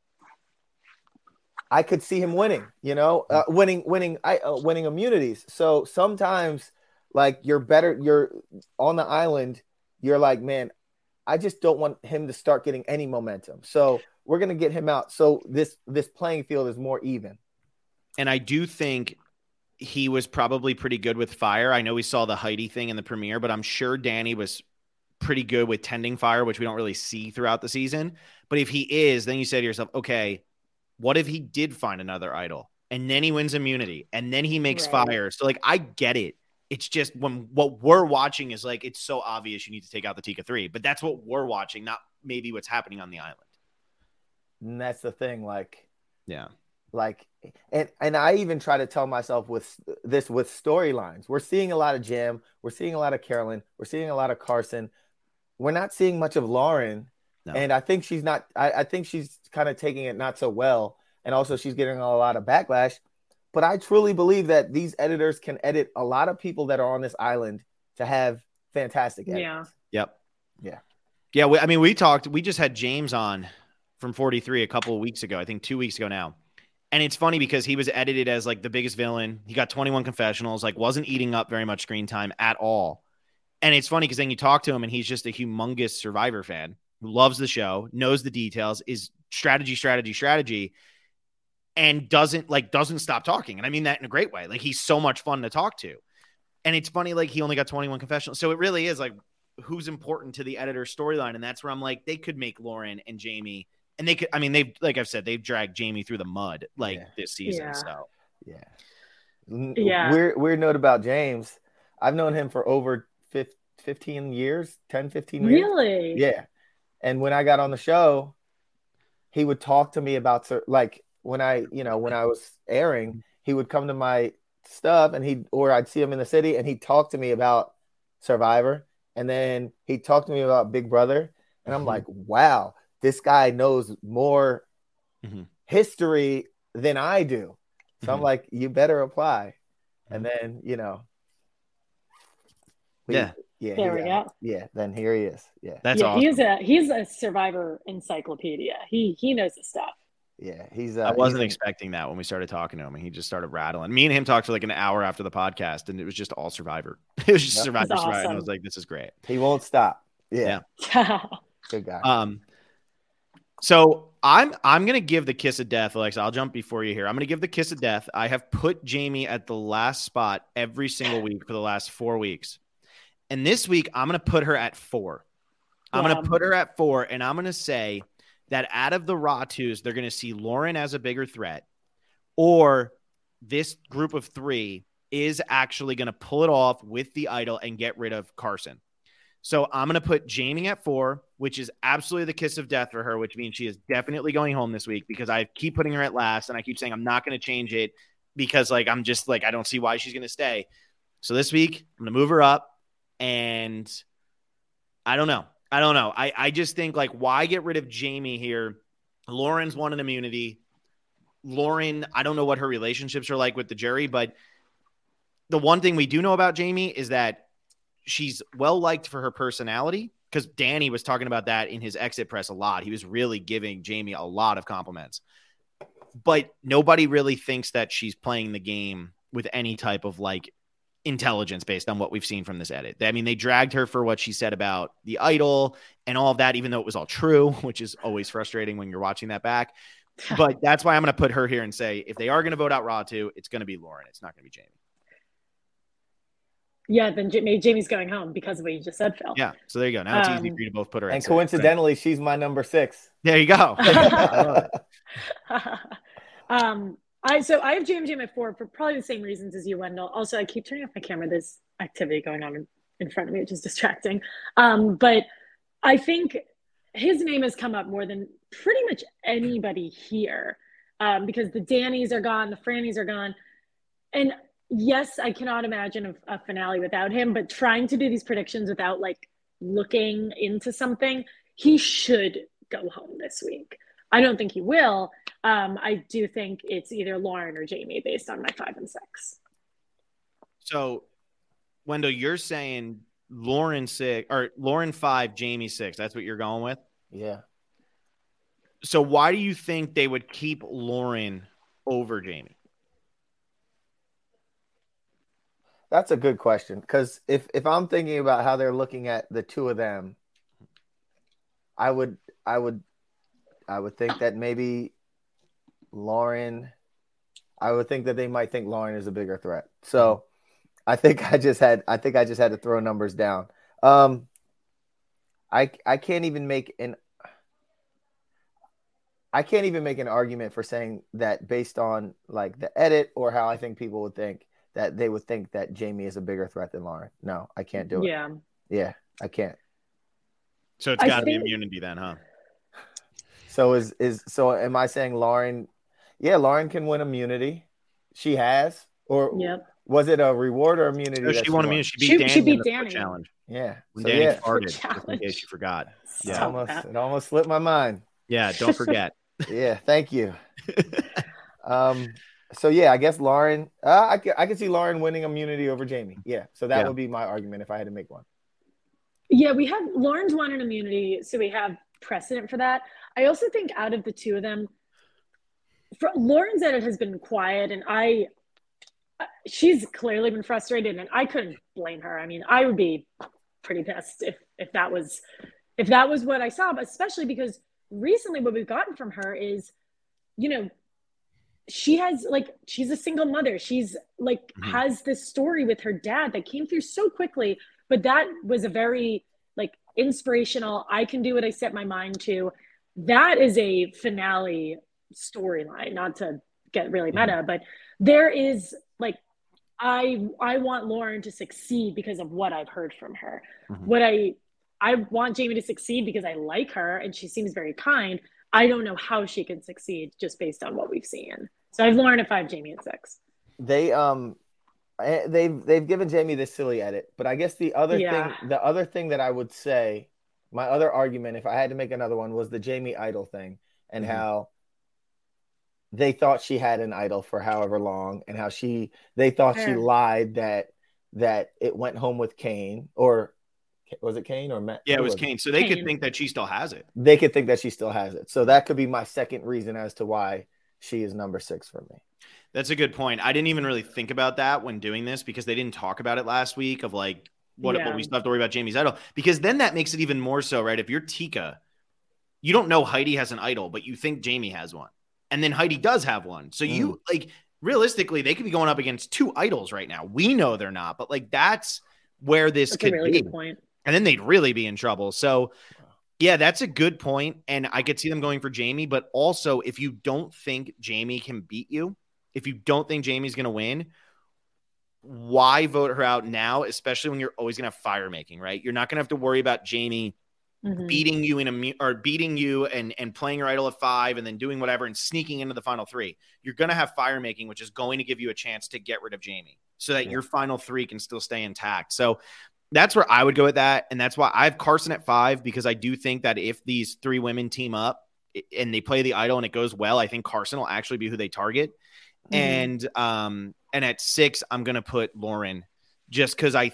I could see him winning, you know, winning immunities. So sometimes, like, you're on the island, you're like, man, I just don't want him to start getting any momentum. So we're going to get him out. So this playing field is more even. And I do think he was probably pretty good with fire. I know we saw the Heidi thing in the premiere, but I'm sure Danny was pretty good with tending fire, which we don't really see throughout the season. But if he is, then you say to yourself, okay, what if he did find another idol and then he wins immunity and then he makes fire? So, like, I get it. It's just when what we're watching is like, it's so obvious you need to take out the Tika 3, but that's what we're watching, not maybe what's happening on the island. And that's the thing. Like, yeah. Like, and I even try to tell myself with storylines. We're seeing a lot of Jam. We're seeing a lot of Carolyn. We're seeing a lot of Carson. We're not seeing much of Lauren. No. And I think she's not, I think she's kind of taking it not so well. And also she's getting a lot of backlash. But I truly believe that these editors can edit a lot of people that are on this island to have fantastic edits. Yeah. Yep. Yeah. Yeah. We just had James on from 43 a couple of weeks ago, I think 2 weeks ago now. And it's funny because he was edited as like the biggest villain. He got 21 confessionals, like wasn't eating up very much screen time at all. And it's funny because then you talk to him and he's just a humongous Survivor fan who loves the show, knows the details, is strategy. and doesn't stop talking. And I mean that in a great way. Like, he's so much fun to talk to. And it's funny, like, he only got 21 confessionals. So it really is like, who's important to the editor's storyline. And that's where I'm like, they could make Lauren and Jamie, and they could, I mean, they've, like I've said, they've dragged Jamie through the mud this season. Yeah. So Weird note about James. I've known him for over 15 years, 10, 15 years. Really? Yeah. And when I got on the show, he would talk to me about, like, when I was airing, he would come to my stuff or I'd see him in the city and he'd talk to me about Survivor. And then he'd talk to me about Big Brother. And I'm like, wow, this guy knows more history than I do. So I'm like, you better apply. And then, there we go. Yeah, then here he is. Yeah, that's awesome. He's a Survivor encyclopedia. He knows his stuff. Yeah, I wasn't expecting that when we started talking to him, and he just started rattling. Me and him talked for like an hour after the podcast, and it was just all Survivor. It was just Survivor. Awesome. And I was like, this is great. He won't stop. Yeah. Good guy. So I'm gonna give the kiss of death, Alexa. I'll jump before you here. I'm gonna give the kiss of death. I have put Jamie at the last spot every single week for the last 4 weeks. And this week, I'm going to put her at 4. I'm going to put her at 4, and I'm going to say that out of the Ratus, they're going to see Lauren as a bigger threat, or this group of 3 is actually going to pull it off with the idol and get rid of Carson. So I'm going to put Jamie at 4, which is absolutely the kiss of death for her, which means she is definitely going home this week, because I keep putting her at last, and I keep saying I'm not going to change it because, like, I'm just like, I don't see why she's going to stay. So this week, I'm going to move her up. And I don't know. I just think, like, why get rid of Jamie here? Lauren's won an immunity. Lauren, I don't know what her relationships are like with the jury, but the one thing we do know about Jamie is that she's well liked for her personality, because Danny was talking about that in his exit press a lot. He was really giving Jamie a lot of compliments, but nobody really thinks that she's playing the game with any type of, like, intelligence based on what we've seen from this edit. I mean, they dragged her for what she said about the idol and all of that, even though it was all true, which is always frustrating when you're watching that back. But that's why I'm going to put her here and say, if they are going to vote out Ratu, it's going to be Lauren. It's not going to be Jamie. Yeah, then Jamie's going home because of what you just said, Phil. Yeah, so there you go. Now it's easy for you to both put her. And coincidentally, she's my number 6. There you go. So I have JMJ at 4 for probably the same reasons as you, Wendell. Also, I keep turning off my camera. There's activity going on in front of me, which is distracting. But I think his name has come up more than pretty much anybody here, because the Dannys are gone, the Frannies are gone. And yes, I cannot imagine a finale without him, but trying to do these predictions without, like, looking into something, he should go home this week. I don't think he will. I do think it's either Lauren or Jamie based on my 5 and 6. So, Wendell, you're saying Lauren 6 or Lauren 5, Jamie 6. That's what you're going with? Yeah. So why do you think they would keep Lauren over Jamie? That's a good question, because if I'm thinking about how they're looking at the two of them, I would think that maybe Lauren, I would think that they might think Lauren is a bigger threat. So I think I just had to throw numbers down. I can't even make an argument for saying that based on, like, the edit or how I think people would think that they would think that Jamie is a bigger threat than Lauren. No, I can't do it. Yeah, I can't. So it's got to be immunity then, huh? So am I saying Lauren? Yeah, Lauren can win immunity. She has, or was it a reward or immunity? No, she won immunity. She beat Danny in the challenge. Yeah, when Danny farted, just in case you forgot. Yeah, it almost slipped my mind. Yeah, don't forget. Yeah, thank you. So yeah, I guess Lauren. I can see Lauren winning immunity over Jamie. Yeah, so that would be my argument if I had to make one. Yeah, we have Lauren's won an immunity, so we have precedent for that. I also think out of the two of them, Lauren's edit has been quiet, and she's clearly been frustrated, and I couldn't blame her. I mean, I would be pretty pissed if that was what I saw, but especially because recently what we've gotten from her is, she's a single mother. She's like has this story with her dad that came through so quickly, but that was a very like inspirational, I can do what I set my mind to. That is a finale storyline, not to get really meta, but there is like I want Lauren to succeed because of what I've heard from her. What I want Jamie to succeed because I like her and she seems very kind. I don't know how she can succeed just based on what we've seen. So I've Lauren at 5, Jamie at 6. They've given Jamie this silly edit, but I guess the other thing that I would say, my other argument, if I had to make another one, was the Jamie idol thing and how they thought she had an idol for however long, and how they thought she lied that it went home with Kane, or was it Kane or Matt? Yeah, it was Kane. So they could think that she still has it. They could think that she still has it. So that could be my second reason as to why she is number 6 for me. That's a good point. I didn't even really think about that when doing this because they didn't talk about it last week of like what we still have to worry about Jamie's idol, because then that makes it even more so, right? If you're Tika, you don't know Heidi has an idol, but you think Jamie has one. And then Heidi does have one. So you like realistically, they could be going up against 2 idols right now. We know they're not, but like that's where this could really be. Good point. And then they'd really be in trouble. So yeah, that's a good point. And I could see them going for Jamie, but also if you don't think Jamie can beat you, if you don't think Jamie's going to win, why vote her out now, especially when you're always going to have fire making, right? You're not going to have to worry about Jamie beating you and playing your idol at 5 and then doing whatever and sneaking into the final 3. You're going to have fire making, which is going to give you a chance to get rid of Jamie so that your final 3 can still stay intact. So that's where I would go with that. And that's why I have Carson at 5, because I do think that if these 3 women team up and they play the idol and it goes well, I think Carson will actually be who they target. And at 6, I'm going to put Lauren just because I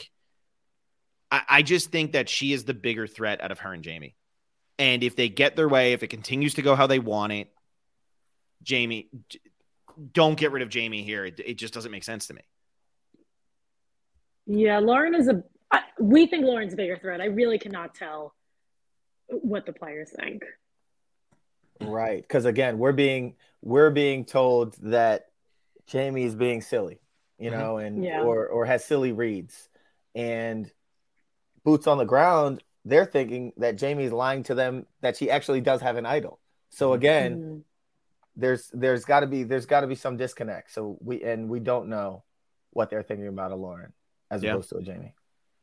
just think that she is the bigger threat out of her and Jamie. And if they get their way, if it continues to go how they want it, Jamie, don't get rid of Jamie here. It just doesn't make sense to me. Yeah, Lauren we think Lauren's a bigger threat. I really cannot tell what the players think. Right. Because again, we're being told that Jamie is being silly, you know, and or has silly reads. And boots on the ground, they're thinking that Jamie's lying to them that she actually does have an idol. So again, there's got to be some disconnect. So we don't know what they're thinking about a Lauren as opposed to a Jamie.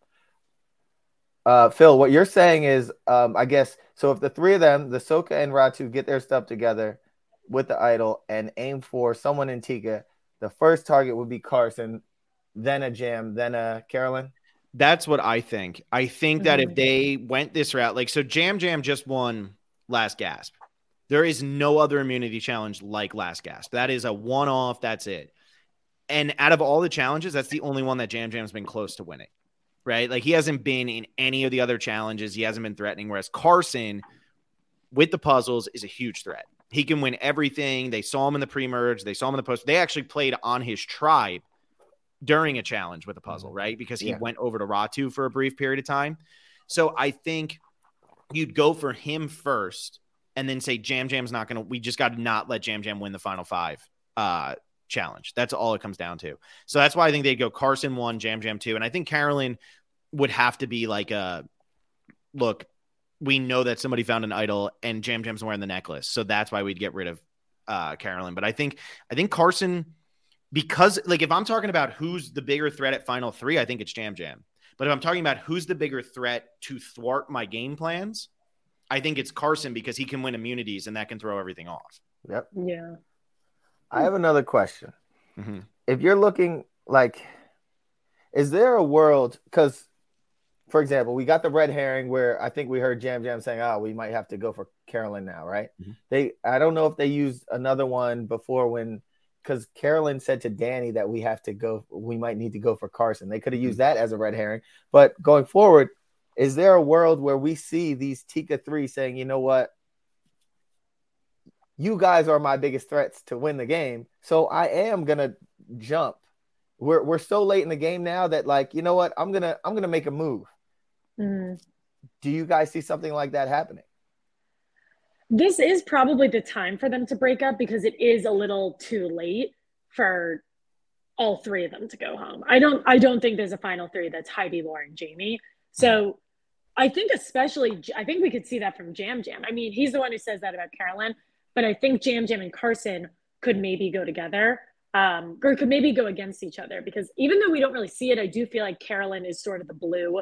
Phil, what you're saying is, I guess, so if the 3 of them, the Soka and Ratu, get their stuff together with the idol and aim for someone in Tika, the first target would be Carson, then a Jam, then a Carolyn. That's what I think. I think that if they went this route, like, so Jam just won Last Gasp. There is no other immunity challenge like Last Gasp. That is a one-off. That's it. And out of all the challenges, that's the only one that Jam's been close to winning, right? Like, he hasn't been in any of the other challenges. He hasn't been threatening, whereas Carson, with the puzzles, is a huge threat. He can win everything. They saw him in the pre-merge. They saw him in the post. They actually played on his tribe during a challenge with a puzzle, right? Because he went over to Ratu for a brief period of time. So I think you'd go for him first and then say Jam's not going to – we just got to not let Jam win the final 5 challenge. That's all it comes down to. So that's why I think they'd go Carson 1, Jam 2. And I think Carolyn would have to be like look, we know that somebody found an idol and Jam's wearing the necklace. So that's why we'd get rid of Carolyn. But I think Carson – because, like, if I'm talking about who's the bigger threat at final 3, I think it's Jam. But if I'm talking about who's the bigger threat to thwart my game plans, I think it's Carson, because he can win immunities and that can throw everything off. Yep. Yeah. I have another question. If you're looking, like, is there a world, because, for example, we got the red herring where I think we heard Jam saying, we might have to go for Carolyn now, right? I don't know if they used another one before because Carolyn said to Danny that we might need to go for Carson. They could have used that as a red herring. But going forward, is there a world where we see these Tika 3 saying, you know what? You guys are my biggest threats to win the game. So I am going to jump. We're so late in the game now that, like, you know what? I'm going to make a move. Do you guys see something like that happening? This is probably the time for them to break up because it is a little too late for all three of them to go home. I don't think there's a final three that's Heidi, Lauren, Jamie. So I think I think we could see that from Jam Jam. I mean, he's the one who says that about Carolyn, but I think Jam Jam and Carson could maybe go together, or could maybe go against each other, because even though we don't really see it, I do feel like Carolyn is sort of the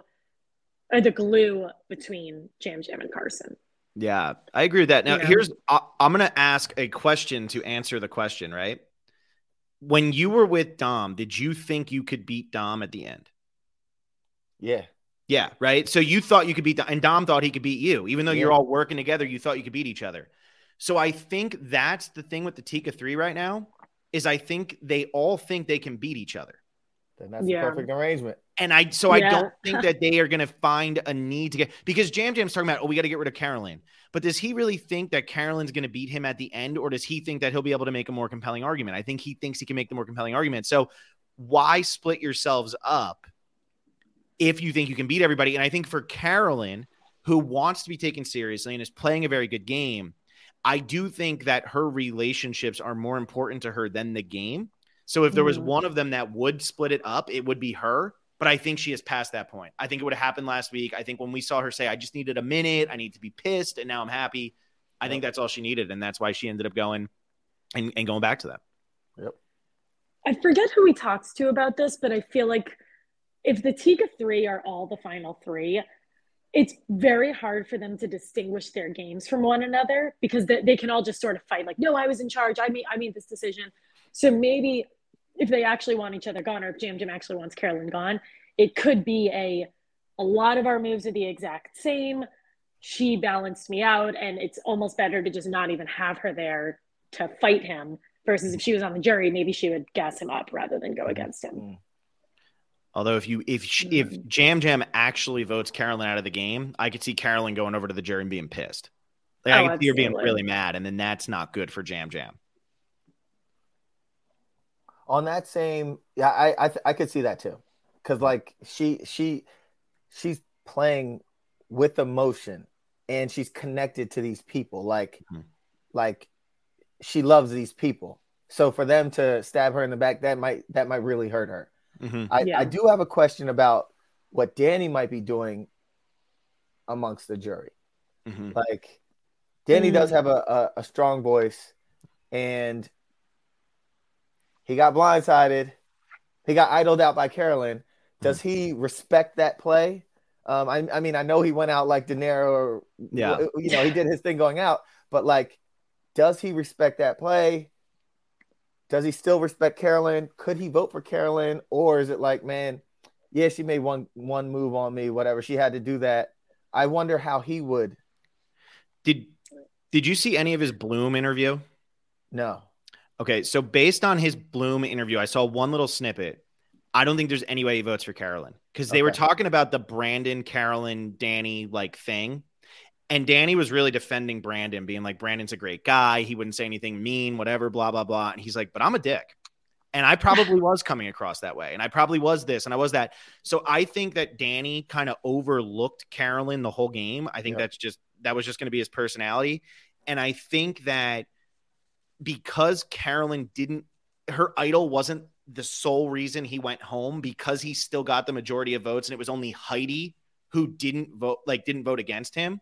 glue between Jam Jam and Carson. Yeah, I agree with that. Now, I'm going to ask a question to answer the question, right? When you were with Dom, did you think you could beat Dom at the end? Yeah. Yeah, right? So you thought you could beat Dom, and Dom thought he could beat you. Even though you're all working together, you thought you could beat each other. So I think that's the thing with the Tika 3 right now, is I think they all think they can beat each other. Then that's the perfect arrangement. And I don't think that they are going to find a need to get, because Jam Jam's talking about, we got to get rid of Carolyn. But does he really think that Carolyn's going to beat him at the end, or does he think that he'll be able to make a more compelling argument? I think he thinks he can make the more compelling argument. So why split yourselves up if you think you can beat everybody? And I think for Carolyn, who wants to be taken seriously and is playing a very good game, I do think that her relationships are more important to her than the game. So if there was one of them that would split it up, it would be her. But I think she has passed that point. I think it would have happened last week. I think when we saw her say, I just needed a minute, I need to be pissed, and now I'm happy. I think that's all she needed. And that's why she ended up going and going back to that. Yep. I forget who he talks to about this, but I feel like if the Tika 3 are all the final three, it's very hard for them to distinguish their games from one another, because they can all just sort of fight like, no, I was in charge. I made this decision. So maybe if they actually want each other gone, or if Jam Jam actually wants Carolyn gone, it could be a lot of our moves are the exact same. She balanced me out, and it's almost better to just not even have her there to fight him, versus if she was on the jury, maybe she would gas him up rather than go against him. Although if Jam Jam actually votes Carolyn out of the game, I could see Carolyn going over to the jury and being pissed. Like, I could see her being really mad, and then that's not good for Jam Jam. On that same, I could see that too, because like she's playing with emotion, and she's connected to these people, like she loves these people. So for them to stab her in the back, that might really hurt her. I do have a question about what Danny might be doing amongst the jury. Like, Danny does have a strong voice, and he got blindsided. He got idled out by Carolyn. Does he respect that play? I mean, I know he went out like De Niro, he did his thing going out, but like, does he respect that play? Does he still respect Carolyn? Could he vote for Carolyn? Or is it like, man, yeah, she made one move on me, whatever. She had to do that. I wonder how he would. Did you see any of his Bloom interview? No. Okay, so based on his Bloom interview, I saw one little snippet. I don't think there's any way he votes for Carolyn, because they were talking about the Brandon, Carolyn, Danny like thing. And Danny was really defending Brandon, being like, Brandon's a great guy. He wouldn't say anything mean, whatever, blah, blah, blah. And he's like, but I'm a dick. And I probably was coming across that way. And I probably was this and I was that. So I think that Danny kind of overlooked Carolyn the whole game. I think that was just going to be his personality. And I think that because Carolyn her idol wasn't the sole reason he went home, because he still got the majority of votes, and it was only Heidi who didn't vote against him.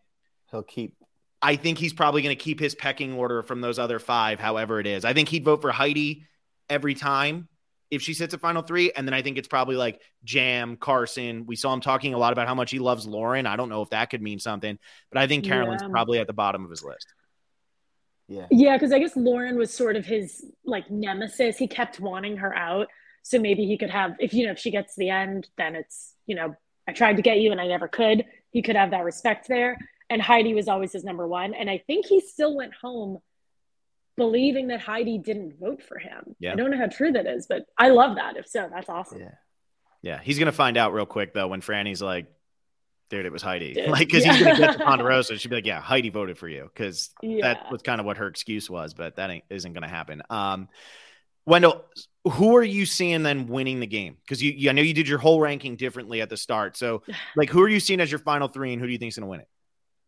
I think he's probably going to keep his pecking order from those other five, however it is. I think he'd vote for Heidi every time if she sits at final three. And then I think it's probably like Jam, Carson. We saw him talking a lot about how much he loves Lauren. I don't know if that could mean something, but I think Carolyn's probably at the bottom of his list. Yeah, because I guess Lauren was sort of his like nemesis. He kept wanting her out. So maybe he could have, if she gets to the end, then it's, I tried to get you and I never could. He could have that respect there. And Heidi was always his number one. And I think he still went home believing that Heidi didn't vote for him. I don't know how true that is, but I love that. If so, that's awesome. Yeah. He's going to find out real quick, though, when Franny's like, dude, it was Heidi. Like, because he's going to get to Ponderosa. She'd be like, yeah, Heidi voted for you. Because that was kind of what her excuse was, but that isn't going to happen. Wendell, who are you seeing then winning the game? Because I know you did your whole ranking differently at the start. So, like, who are you seeing as your final three, and who do you think is going to win it?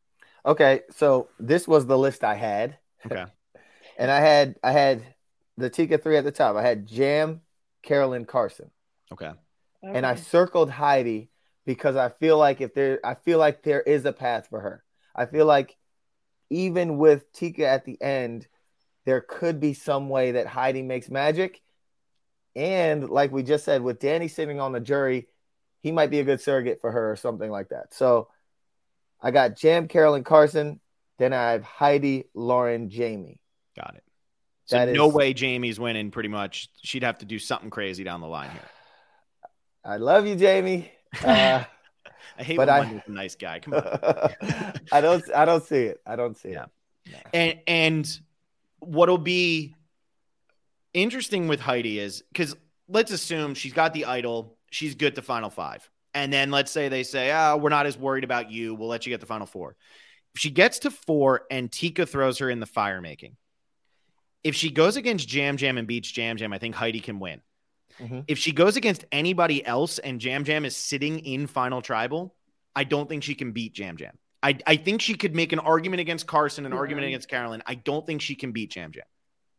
Okay, so this was the list I had. Okay. And I had the Tika 3 at the top. I had Jam, Carolyn, Carson. Okay. And I circled Heidi because I feel like there is a path for her. I feel like even with Tika at the end, there could be some way that Heidi makes magic. And like we just said, with Danny sitting on the jury, he might be a good surrogate for her or something like that. So I got Jam, Carolyn, Carson. Then I have Heidi, Lauren, Jamie. Got it. So That no is- way Jamie's winning pretty much. She'd have to do something crazy down the line here. I love you, Jamie. I hate but when I- Wendy's a nice guy. Come on. I don't see it. I don't see Yeah. it. And what'll be interesting with Heidi is because let's assume she's got the idol, she's good to Final Five. And then let's say they say, we're not as worried about you. We'll let you get the Final Four. If she gets to 4 and Tika throws her in the fire making, if she goes against Jam Jam and beats Jam Jam, I think Heidi can win. Mm-hmm. If she goes against anybody else and Jam Jam is sitting in Final Tribal, I don't think she can beat Jam Jam. I think she could make an argument against Carson, an argument against Carolyn. I don't think she can beat Jam Jam.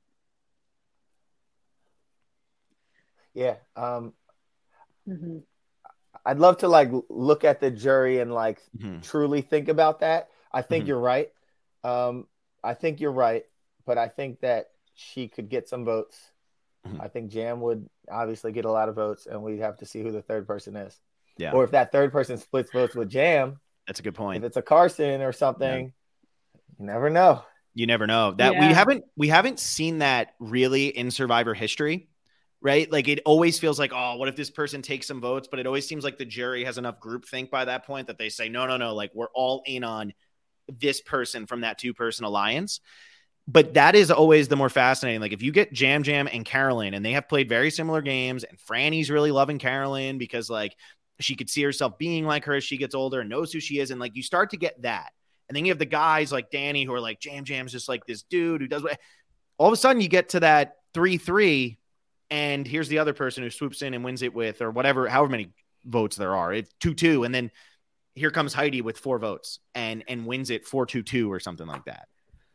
Yeah. Mm-hmm. I'd love to like look at the jury and like truly think about that. I think you're right. I think you're right, but I think that she could get some votes. I think Jam would obviously get a lot of votes, and we'd have to see who the third person is. Yeah. Or if that third person splits votes with Jam, That's a good point. if it's a Carson or something, you never know. You never know. That we haven't seen that really in Survivor history, right? Like it always feels like, oh, what if this person takes some votes? But it always seems like the jury has enough groupthink by that point that they say, no, like we're all in on this person from that 2-person alliance. But that is always the more fascinating. Like if you get Jam Jam and Carolyn and they have played very similar games and Franny's really loving Carolyn because like she could see herself being like her as she gets older and knows who she is. And like you start to get that. And then you have the guys like Danny who are like Jam Jam's just like this dude who does what. All of a sudden you get to that 3-3 and here's the other person who swoops in and wins it with or whatever, however many votes there are. It's 2-2. And then here comes Heidi with 4 votes and wins it 4-2 or something like that.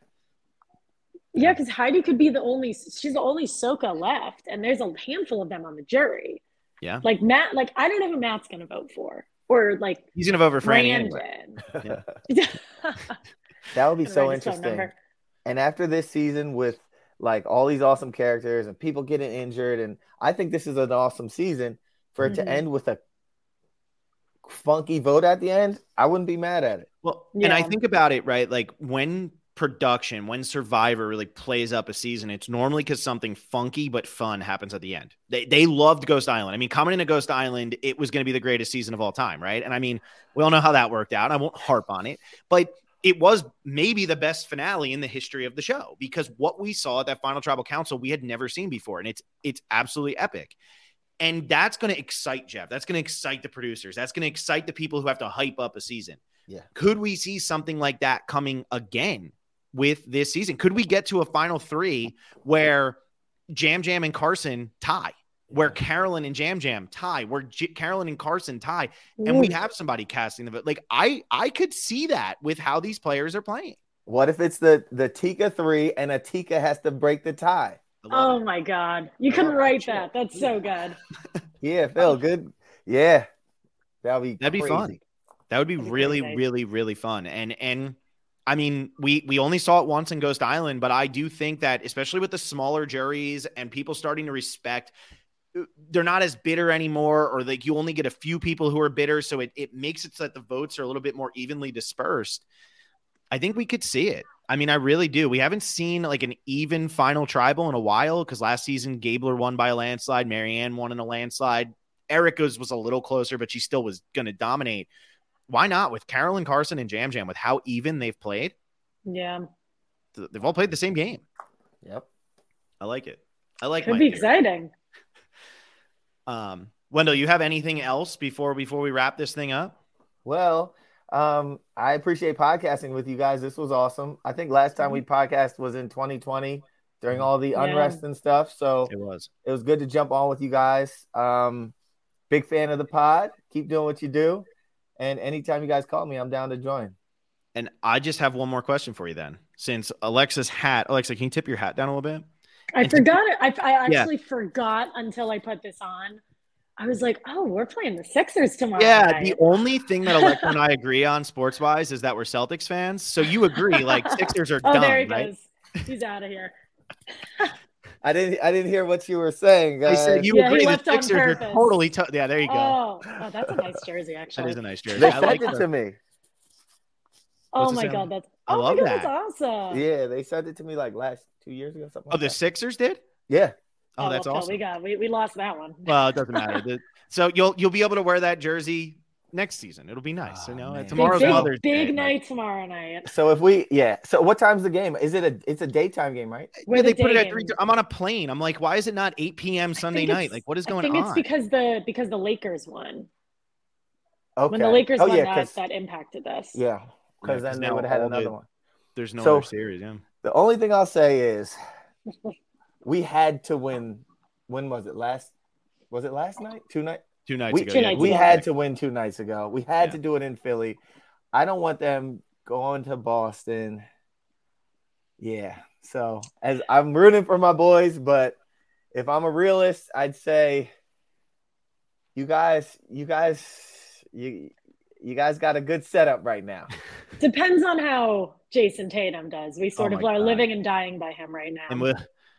Yeah, because Heidi could be she's the only Soka left, and there's a handful of them on the jury. Yeah. Like Matt, like I don't know who Matt's gonna vote for. Or like he's gonna vote for Franny anyway. Yeah. That would be so I just don't interesting. remember. And after this season with like all these awesome characters and people getting injured, and I think this is an awesome season for it to end with a funky vote at the end. I wouldn't be mad at it. Well, and I think about it, right? Like when Survivor really plays up a season, it's normally because something funky but fun happens at the end. They loved Ghost Island. I mean, coming into Ghost Island, it was going to be the greatest season of all time, right? And I mean, we all know how that worked out. I won't harp on it, but it was maybe the best finale in the history of the show because what we saw at that final tribal council, we had never seen before. And it's absolutely epic. And that's going to excite Jeff. That's going to excite the producers. That's going to excite the people who have to hype up a season. Yeah. Could we see something like that coming again with this season? Could we get to a final 3 where Jam Jam and Carson tie, where Carolyn and Jam Jam tie, where Carolyn and Carson tie, and we have somebody casting the vote? Like I could see that with how these players are playing. What if it's the Tika 3 and a Tika has to break the tie? Oh my God. You can write that. That's so good. Yeah, Phil, good. Yeah. That'd be fun. That would be really, really, really fun. And I mean, we only saw it once in Ghost Island, but I do think that especially with the smaller juries and people starting to respect, they're not as bitter anymore, or like you only get a few people who are bitter. So it makes it so that the votes are a little bit more evenly dispersed. I think we could see it. I mean, I really do. We haven't seen like an even final tribal in a while because last season Gabler won by a landslide. Marianne won in a landslide. Erica's was a little closer, but she still was going to dominate. Why not with Carolyn, Carson, and Jam Jam with how even they've played? Yeah. They've all played the same game. Yep. I like it. I like it. Could be exciting. Wendell, you have anything else before we wrap this thing up? Well, I appreciate podcasting with you guys. This was awesome. I think last time we podcast was in 2020 during all the unrest and stuff. So it was good to jump on with you guys. Big fan of the pod. Keep doing what you do. And anytime you guys call me, I'm down to join. And I just have one more question for you then. Since Alexa, can you tip your hat down a little bit? I forgot it. I actually forgot until I put this on. I was like, oh, we're playing the Sixers tomorrow night. The only thing that Alexa and I agree on sports-wise is that we're Celtics fans. So you agree, like, Sixers are done, there he right? goes. He's out of here. I didn't hear what you were saying. I said you agree the Sixers are totally yeah, there you go. Oh, that's a nice jersey, actually. That is a nice jersey. They sent it to me. Oh my God, that's awesome. Yeah, they sent it to me like 2 years ago, something. The Sixers did? Yeah. Oh, that's awesome. We lost that one. Well, it doesn't matter. So you'll be able to wear that jersey next season. It'll be nice. Tomorrow's Mother's Day. Big night tomorrow night. So so what time's the game? It's a daytime game, right? They put it at 3. I'm on a plane. I'm like, why is it not 8 p.m. Sunday night? Like, what is going on? I think it's because the Lakers won. Okay. When the Lakers won, that impacted us. Yeah, because then they would have had another one. There's no other series. Yeah. The only thing I'll say is we had to win. When was it last? Was it last night? 2 nights? 2 nights ago. We had to win 2 nights ago. We had to do it in Philly. I don't want them going to Boston. Yeah. So as I'm rooting for my boys, but if I'm a realist, I'd say you guys got a good setup right now. Depends on how Jason Tatum does. We sort of are living and dying by him right now. And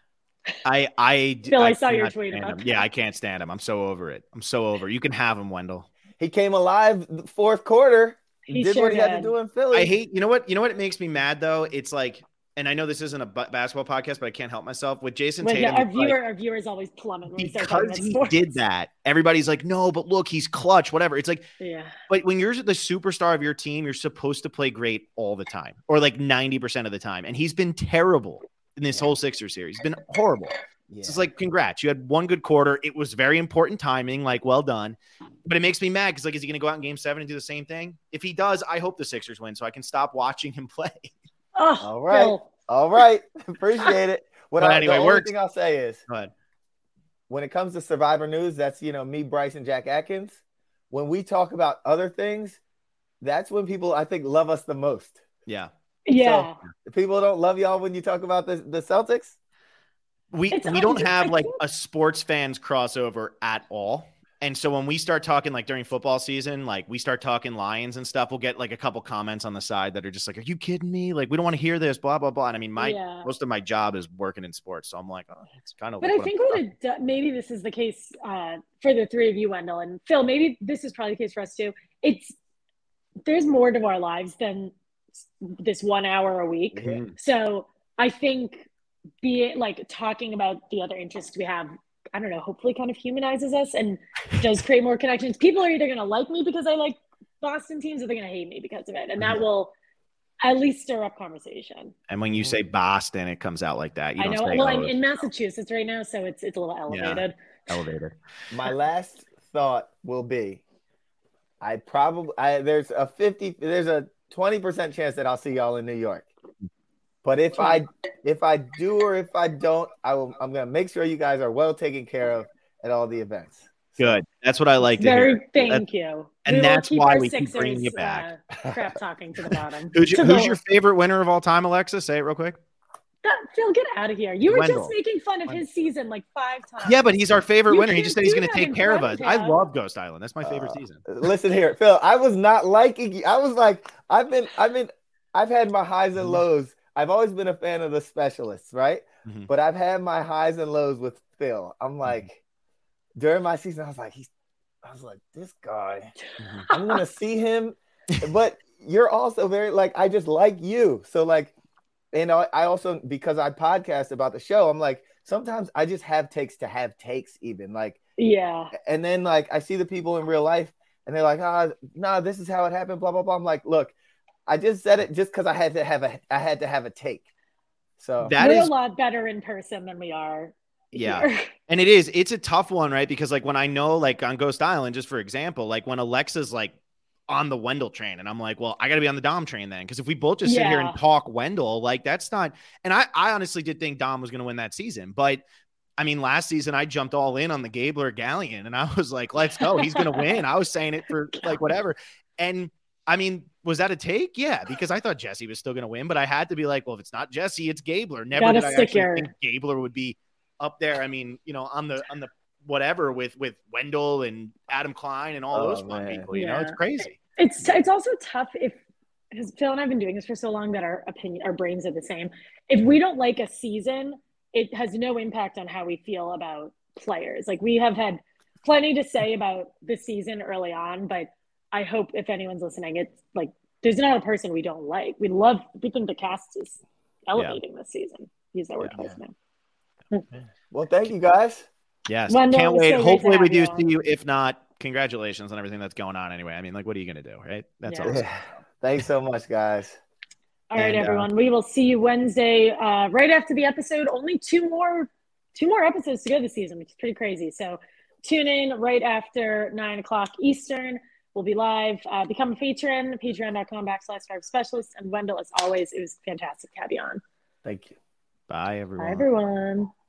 Phil, I saw your tweet about that. Yeah, I can't stand him. I'm so over it. You can have him, Wendell. He came alive the fourth quarter. He did what he had to do in Philly. I hate. You know what? It makes me mad though. It's like, and I know this isn't a basketball podcast, but I can't help myself with Jason Tatum. Yeah, our viewers always plummet when we start talking about sports. He did that. Everybody's like, no, but look, he's clutch. Whatever. It's like, But when you're the superstar of your team, you're supposed to play great all the time, or like 90% of the time, and he's been terrible in this whole Sixers series. He's been horrible. Yeah. So it's like, congrats. You had one good quarter. It was very important timing, like, well done. But it makes me mad because, like, is he going to go out in game 7 and do the same thing? If he does, I hope the Sixers win so I can stop watching him play. Oh, all right. Bill. All right. Appreciate it. The only thing I'll say is, go ahead. When it comes to Survivor news, that's, me, Bryce, and Jack Atkins. When we talk about other things, that's when people, I think, love us the most. Yeah. Yeah. So, people don't love y'all when you talk about the Celtics? We don't have like a sports fans crossover at all. And so when we start talking like during football season, like we start talking Lions and stuff, we'll get like a couple comments on the side that are just like, are you kidding me? Like, we don't want to hear this, blah, blah, blah. And I mean, most of my job is working in sports. So I'm like, oh, it's kind of. But I think maybe this is the case for the three of you, Wendell and Phil. Maybe this is probably the case for us too. There's more to our lives than this 1 hour a week. Mm-hmm. So I think talking about the other interests we have, I don't know, hopefully kind of humanizes us and does create more connections. People are either going to like me because I like Boston teams or they're going to hate me because of it. And that will at least stir up conversation. And when you say Boston, it comes out like that. I know. Well, I'm in Massachusetts right now, so it's a little elevated. Yeah, elevated. My last thought will be, there's a 20% chance that I'll see y'all in New York. But if I do or if I don't, I'm gonna make sure you guys are well taken care of at all the events. Good. That's what I like to hear. Thank you. And that's why we keep bringing you back. Crap talking to the bottom. Who's your favorite winner of all time, Alexa? Say it real quick. Phil, get out of here. You were just making fun of his season like 5 times. Yeah, but he's our favorite winner. He just said he's going to take care of us. I love Ghost Island. That's my favorite season. Listen here, Phil. I was not liking you. I was like, I've had my highs and lows. I've always been a fan of the specialists, right? Mm-hmm. But I've had my highs and lows with Phil. I'm like, during my season, I was like, this guy, I'm going to see him. But you're also very, like, I just like you. So, like, and I also, because I podcast about the show, I'm like, sometimes I just have takes to have takes even. Like, yeah. And then, like, I see the people in real life, and they're like, no, this is how it happened, blah, blah, blah. I'm like, look, I just said it just because I had to have a take. So we're a lot better in person than we are. Yeah. Here. And it's a tough one, right? Because like when I know, like on Ghost Island, just for example, like when Alexa's like on the Wendell train and I'm like, well, I got to be on the Dom train then. Because if we both just sit here and talk Wendell, like that's not, and I honestly did think Dom was going to win that season. But I mean, last season I jumped all in on the Gabler Gallion and I was like, let's go. He's going to win. I was saying it for like whatever. And I mean, was that a take? Yeah, because I thought Jesse was still going to win, but I had to be like, well, if it's not Jesse, it's Gabler. Never Gotta did I actually stick think Gabler would be up there. I mean, you know, on the whatever with Wendell and Adam Klein and all those fun people. You know, it's crazy. It's also tough because Phil and I've been doing this for so long that our brains are the same. If we don't like a season, it has no impact on how we feel about players. Like, we have had plenty to say about the season early on, but I hope if anyone's listening, it's like there's not a person we don't like. We think the cast is elevating this season. Use that word twice now. Well, thank you guys. Yes, Wendell, can't wait. so Hopefully we do you. see you. If not, congratulations on everything that's going on anyway. I mean, like, what are you going to do, right? That's awesome. Thanks so much, guys. All right, everyone. We will see you Wednesday, right after the episode. Only two more episodes to go this season, which is pretty crazy. So tune in right after 9:00 Eastern. We'll be live. Become a patron, patreon.com/5specialist. And Wendell, as always, it was fantastic to have you on. Thank you. Bye, everyone. Bye, everyone.